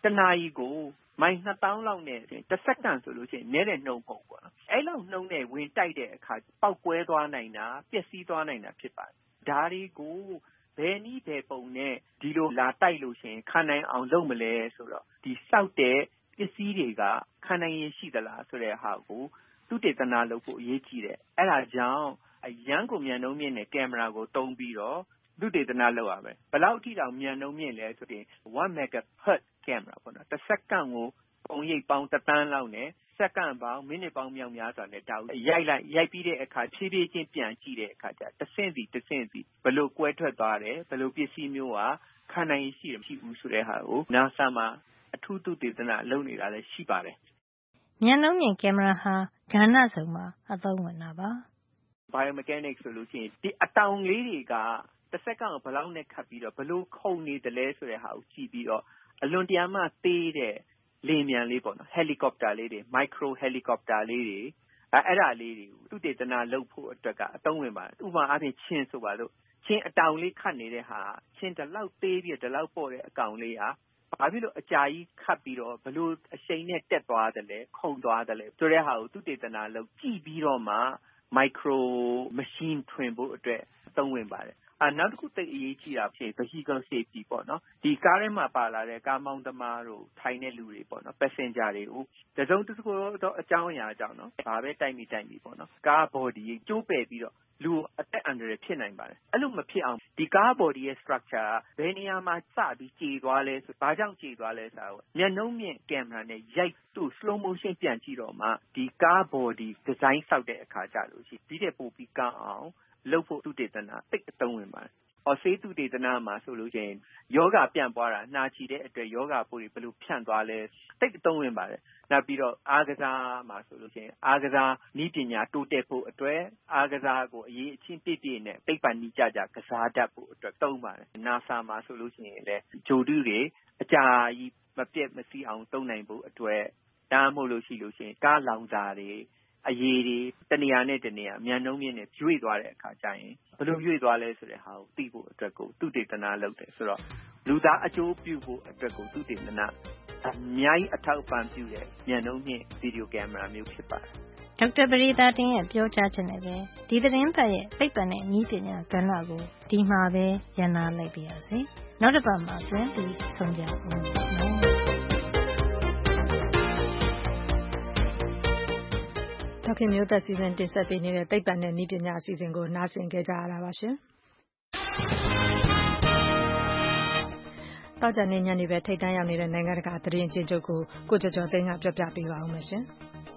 [SPEAKER 1] တနာရီကိုမိုင် 2000 လောက်နဲ့တစ်စက္ကန့်ဆိုလို့ရှိရင်နည်းတဲ့နှုန်းပုံပေါ့နော်အဲ့လောက်နှုန်းနဲ့ဝင်တိုက်တဲ့အခါပေါက်ကွဲသွားနိုင်တာပျက်စီးသွားနိုင်တာဖြစ်ပါတယ်ဒါတွေကိုဘယ်နည်းဘယ်ပုံနဲ့ဒီလိုလာတိုက်လို့ရှိရင်ခံနိုင်အောင်လုပ်မလဲဆိုတော့ဒီစောက်တဲ့ပစ္စည်းတွေကခံနိုင်ရရှိသလားဆိုတဲ့ဟာကိုသုတေသနလုပ်ဖို့အရေးကြီးတယ်အဲ့ဒါကြောင့်အရန်ကိုမြန်နှုန်းမြင့်တဲ့ကင်မရာကိုတုံးပြီးတော့သုတေသနလုပ်ရမယ်ဘယ်လောက်အထိတောင်မြန်နှုန်းမြင့်လဲဆိုရင်1 megahertz ကင်မရာပေါ့နော်တစ်စက္ကန့်ကိုပုံရိပ်ပေါင်း1 သန်းလောက်နဲ့စက္ကန့်ပေါင်းမိနစ်ပေါင်းမြောက်များစွာနဲ့ဒါကိုရိုက်ပြီးတဲ့အခါဖြည်းဖြည်းချင်းပြန်ကြည့်တဲ့အခါကျတစ်ဆင့်စီဘယ်လိုကွဲထွက်သွားတယ်ဘယ်လိုပစ္စည်းမျိုးဟာခံနိုင်ရှိတယ်မရှိဘူးဆိုတဲ့ဟာကို NASA မှာအထူးသုတေသနလုပ်နေတာလည်းရှိပါတယ်
[SPEAKER 6] မြန်နှုန်းမြင့်ကင်မရာဟာကဏ္ဍစုံမှာအသုံးဝင်တာပါ
[SPEAKER 1] biomechanics ဆိုလို့ရှိရင်ဒီအတောင်လေးတွေကတစ်စက္ကန့်ကိုဘယ်လောက်နဲ့ခတ်ပြီးတော့ဘယ်လိုခုန်နေတယ်လဲဆိုတဲ့ဟာကိုကြည့်ပြီးတော့အလွန်တရာမှသေးတဲ့လေမြန်လေးပေါ့နော်ဟယ်လီကော်ပတာလေးတွေမိုက်ခရိုဟယ်လီကော်ပတာလေးတွေအဲ့ဒါလေးတွေကိုသုတေသနလုပ်ဖို့အတွက်ကအသုံးဝင်ပါတယ်ဥပမာအားဖြင့်ချင်းဆိုပါလို့ချင်းအတောင်လေးခတ်နေတဲ့ဟာချင်းဒီလောက်သေးပြီးဒီလောက်ပေါ့တဲ့အကောင်လေးဟာဘာဖြစ်လို့အကြာကြီးခတ်ပြီးတော့ဘလို့အရှိန်နဲ့တက်သွားတယ်လဲခုန်သွားတယ်လဲဆိုတဲ့ဟာကိုသုတေသနလုပ်ကြည့်ပြီးတော့မှမိုက်ခရိုမရှင်းထွင်ဖို့အတွက်အသုံးဝင်ပါတယ်နောက်တစ်ခုသိအရေးကြီးတာဖြစ် vehicle safety ပေါ့နော်ဒီကားထဲမှာပါလာတဲ့ကားမောင်းသမားတို့ထိုင်တဲ့လူတွေပေါ့နော် passenger တွေကိုတစုံတစ်ခုတော့အကြောင်းအရာကြောင့်နော်ဘာပဲတိုက်မိပေါ့နော်ကား body ကျိုးပဲ့ပြီးတော့လူအသက်အန္တရာယ်ဖြစ်နိုင်ပါတယ်အဲ့လိုမဖြစ်အောင်ဒီကား body ရဲ့ structure ကဘယ်နေရာမှာစပြီးကြေသွားလဲဆိုဘာကြောင့်ကြေသွားလဲဆိုတော့မျက်နှုံးမြင့်ကင်မရာနဲ့ရိုက်သူ့ slow motion ပြန်ကြည့်တော့မှဒီကား body design ဆောက်တဲ့အခါကျလို့ရှိဒီတဲ့ပို့ပြီးကောင်းအောင်လုပ်ဖို့သုတေသနသိအသုံးဝင်ပါတယ်ဆေးသုတေသနမှာဆိုလို့ရှိရင်ယောဂပြန့်ပွားတာနှာချီတဲ့အတွက်ယောဂပိုးတွေဘယ်လိုဖြန့်သွားလဲသိအသုံးဝင်ပါတယ်နောက်ပြီးတော့အားကစားမှာဆိုလို့ရှိရင်အားကစားနည်းပညာတိုးတက်ဖို့အတွက်အားကစားကိုအရေးအချင်းပြည့်နဲ့သိပ္ပံနည်းကြကစားတတ်ဖို့အတွက်သုံးပါတယ် NASA မှာဆိုလို့ရှိရင်လည်းဂျိုတုတွေအကြာကြီးမပြတ်မစီးအောင်သုံးနိုင်ဖို့အတွက်ဒါမှမဟုတ်လို့ရှိရင်ကားလောင်စာတွေအရေးတွေတနေရာနဲ့တနေရာမြန်နှုန်းမြင့်နဲ့ရွေ့သွားတဲ့အခါကျရင်ဘယ်လိုရွေ့သွားလဲဆိုတဲ့ဟာကိုသိဖို့အတွက်ကိုသုတေသနလုပ်တယ်ဆိုတော့လူသားအကျိုးပြုဖို့အတွက်ကိုသုတေသနအများကြီးအထောက်အပံ့ပြုတဲ့မြန်နှုန်းမြင့်ဗီဒီယိုကင်မရာမျိုးဖြစ်ပါတယ်
[SPEAKER 6] ဒေါက်တာပရိသတင်ရဲ့ပြောကြားချက်နဲ့ပဲဒီသတင်းပတ်ရဲ့သိပ္ပံနဲ့နည်းပညာကဏ္ဍကိုဒီမှာပဲရန်နာလိုက်ပါရစေနောက်တစ်ပတ်မှာပြန်ပြီးဆုံကြအောင်
[SPEAKER 2] ဒေါခင်မျိုးသက်စီစဉ်တင်ဆက်ပေးနေတဲ့သိပ္ပံနဲ့နည်းပညာအစီအစဉ်ကိုနားဆင်ကြရတာပါရှင်တောက်ကြနေညနေပဲထိတ်တန်းရောက်နေတဲ့နိုင်ငံတကာသတင်းအကျဉ်းချုပ်ကိုကျော်ကျော်သိန်းကပြောပြပေးပါဦးမယ်ရှင်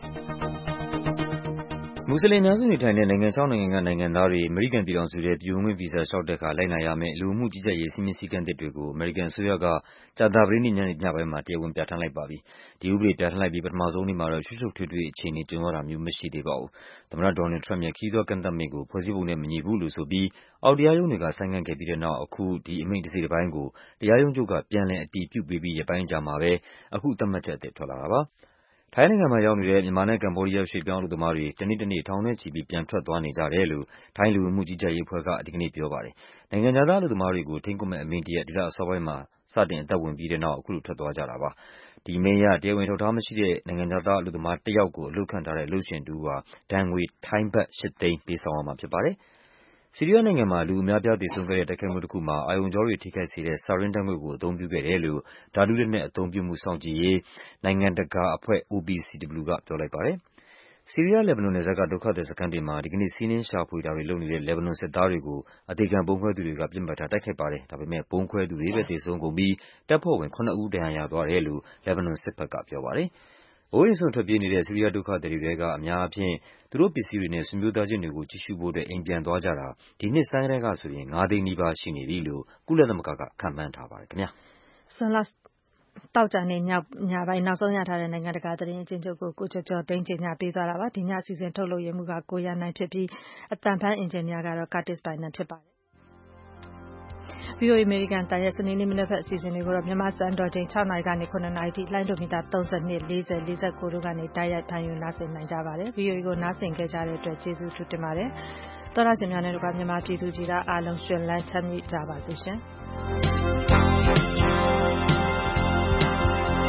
[SPEAKER 3] မွတ်စလင်များစုနေထိုင်တဲ့နိုင်ငံ6နိုင်ငံကနိုင်ငံသားတွေအမေရိကန်ပြည်ထောင်စုထဲပြည်ဝင်ခွင့်ဗီဇာလျှောက်တဲ့အခါလိုက်နာရမယ့်လူမှုကြီးကြပ်ရေးစည်းမျဉ်းစည်းကမ်းတွေကိုအမေရိကန်အစိုးရကကြာသပတေးနေ့ညပိုင်းမှာတရားဝင်ပြဋ္ဌာန်းလိုက်ပါပြီ။ဒီဥပဒေပြဋ္ဌာန်းလိုက်ပြီးပထမဆုံးနေ့မှာတော့ရှုပ်ထွေးအခြေအနေကြုံရတာမျိုးမရှိသေးပါဘူး။သမ္မတဒေါ်နယ်ထရမ့်ရဲ့ခရီးသွားကန့်သတ်မိန့်ကိုဖွဲ့စည်းပုံနဲ့မညီဘူးလို့ဆိုပြီးအောက်တရားရုံးတွေကဆိုင်းငံ့ခဲ့ပြီးတဲ့နောက်အခုဒီအမိန့်တစိတ်တပိုင်းကိုတရားရုံးချုပ်ကပြန်လည်အတည်ပြုပေးပြီးရက်ပိုင်းကြာမှာပဲအခုသတ်မှတ်ချက်အသစ်ထွက်လာတာပါ။ထိုင်းနိုင်ငံမှာရောက်နေတဲ့မြန်မာနဲ့ကမ္ဘောဒီးယားရွှေ့ပြောင်းအလုပ်သမားတွေတနေ့ထောင်နဲ့ချီပြီးပြန်ထွက်သွားနေကြတယ်လို့ထိုင်းလူဝင်မှုကြီးကြပ်ရေးအဖွဲ့ကဒီကနေ့ပြောပါတယ်။နိုင်ငံခြားသားအလုပ်သမားတွေကိုထိန်းကွပ်မယ့်အမိန့်တရပ်ဒီလအစောပိုင်းမှာစတင်အသက်ဝင်ပြီးတဲ့နောက်အခုလိုထွက်သွားကြတာပါ။ဒီအမိန့်အရတရားဝင်ထုတ်ထားမရှိတဲ့နိုင်ငံခြားသားအလုပ်သမားတစ်ယောက်ကိုအလုပ်ခန့်ထားတဲ့အလုပ်ရှင်တစ်ဦးဟာဒဏ်ငွေထိုင်းဘတ်8 သိန်းပေးဆောင်ရမှာဖြစ်ပါတယ်။ဆီးရီးယားနိုင်ငံမှာလူအများအပြားသေဆုံးခဲ့တဲ့တိုက်ခိုက်မှုတစ်ခုမှာအာရုံကြောတွေထိခိုက်စေတဲ့ဆာရင်းဓာတ်ငွေ့ကိုအသုံးပြုခဲ့တယ်လို့ဓာတုလက်နက်အသုံးပြုမှုစောင့်ကြည့်ရေးနိုင်ငံတကာအဖွဲ့ OPCW ကပြောလိုက်ပါတယ်။ဆီးရီးယား-လက်ဘနွန်နယ်စပ်ကဒုက္ခသည်စခန်းတွေမှာဒီကနေ့စီးနင်းရှာဖွေတာတွေလုပ်နေတဲ့လက်ဘနွန်စစ်သားတွေကိုအသေခံဗုံးခွဲသူတွေကပစ်မှတ်ထားတိုက်ခိုက်ပါတယ်။ဒါပေမဲ့ဗုံးခွဲသူတွေပဲသေဆုံးကုန်ပြီးတပ်ဖွဲ့ဝင်9 ဦးဒဏ်ရာရသွားတယ်လို့လက်ဘနွန်စစ်ဘက်ကပြောပါတယ်။အိုးအိမ်စွန့်ထွက်ပြေးနေတဲ့ဆီးရီးယားဒုက္ခသည်တွေထဲကအများအားဖြင့်သူတို့ပစ္စည်းတွေနဲ့ဆွေမျိုးသားချင်းတွေကိုကြည့်ရှုဖို့အတွက်အိမ်ပြန်သွားကြတာဒီနှစ်ဆန်းကတည်းကဆိုရင်5 သိန်းနီးပါးရှိနေပြီလို့ကုလသမဂ္ဂကခန့်မှန်းထားပါတယ်ခင်ဗျာ
[SPEAKER 2] ။ဆွန်လတောက်ကြနေညပိုင်းနောက်ဆုံးရထားတဲ့နိုင်ငံတကာသတင်းအကျဉ်းချုပ်ကိုကျော်ကျော်သိန်းကြီးညပေးသွားတာပါ။ဒီညအစီအစဉ်ထုတ်လုပ်ရမှုကကိုရနိုင်ဖြစ်ပြီးအတန်ဖန်အင်ဂျင်နီယာကတော့ Curtis Bynum ဖြစ်ပါတယ်။ VOA American တန်ရဲ့စနေနေ့မနက်ဖက်အစီအစဉ်တွေကိုတော့မြန်မာစံတော်ချိန်6နာရီကနေ9နာရီထိလိုင်းဒိုမီတာ32 40 49တို့ကနေတိုက်ရိုက်ဖန်ယူနားဆင်နိုင်ကြပါတယ်။ VOA ကိုနားဆင်ခဲ့ကြတဲ့အတွက်ကျေးဇူးထူးတင်ပါတယ်။သောရရှင်များနဲ့တို့ကမြန်မာပြည်သူပြည်သားအားလုံးရှင်လန်းချမ်းမြေ့ကြပါစေရှင်။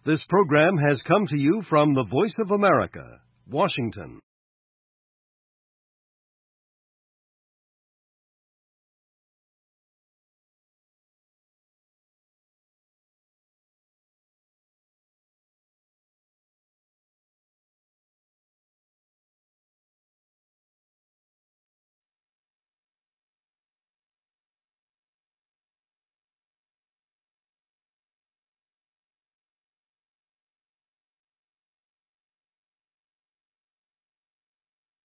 [SPEAKER 7] This program has come to you from the Voice of America, Washington.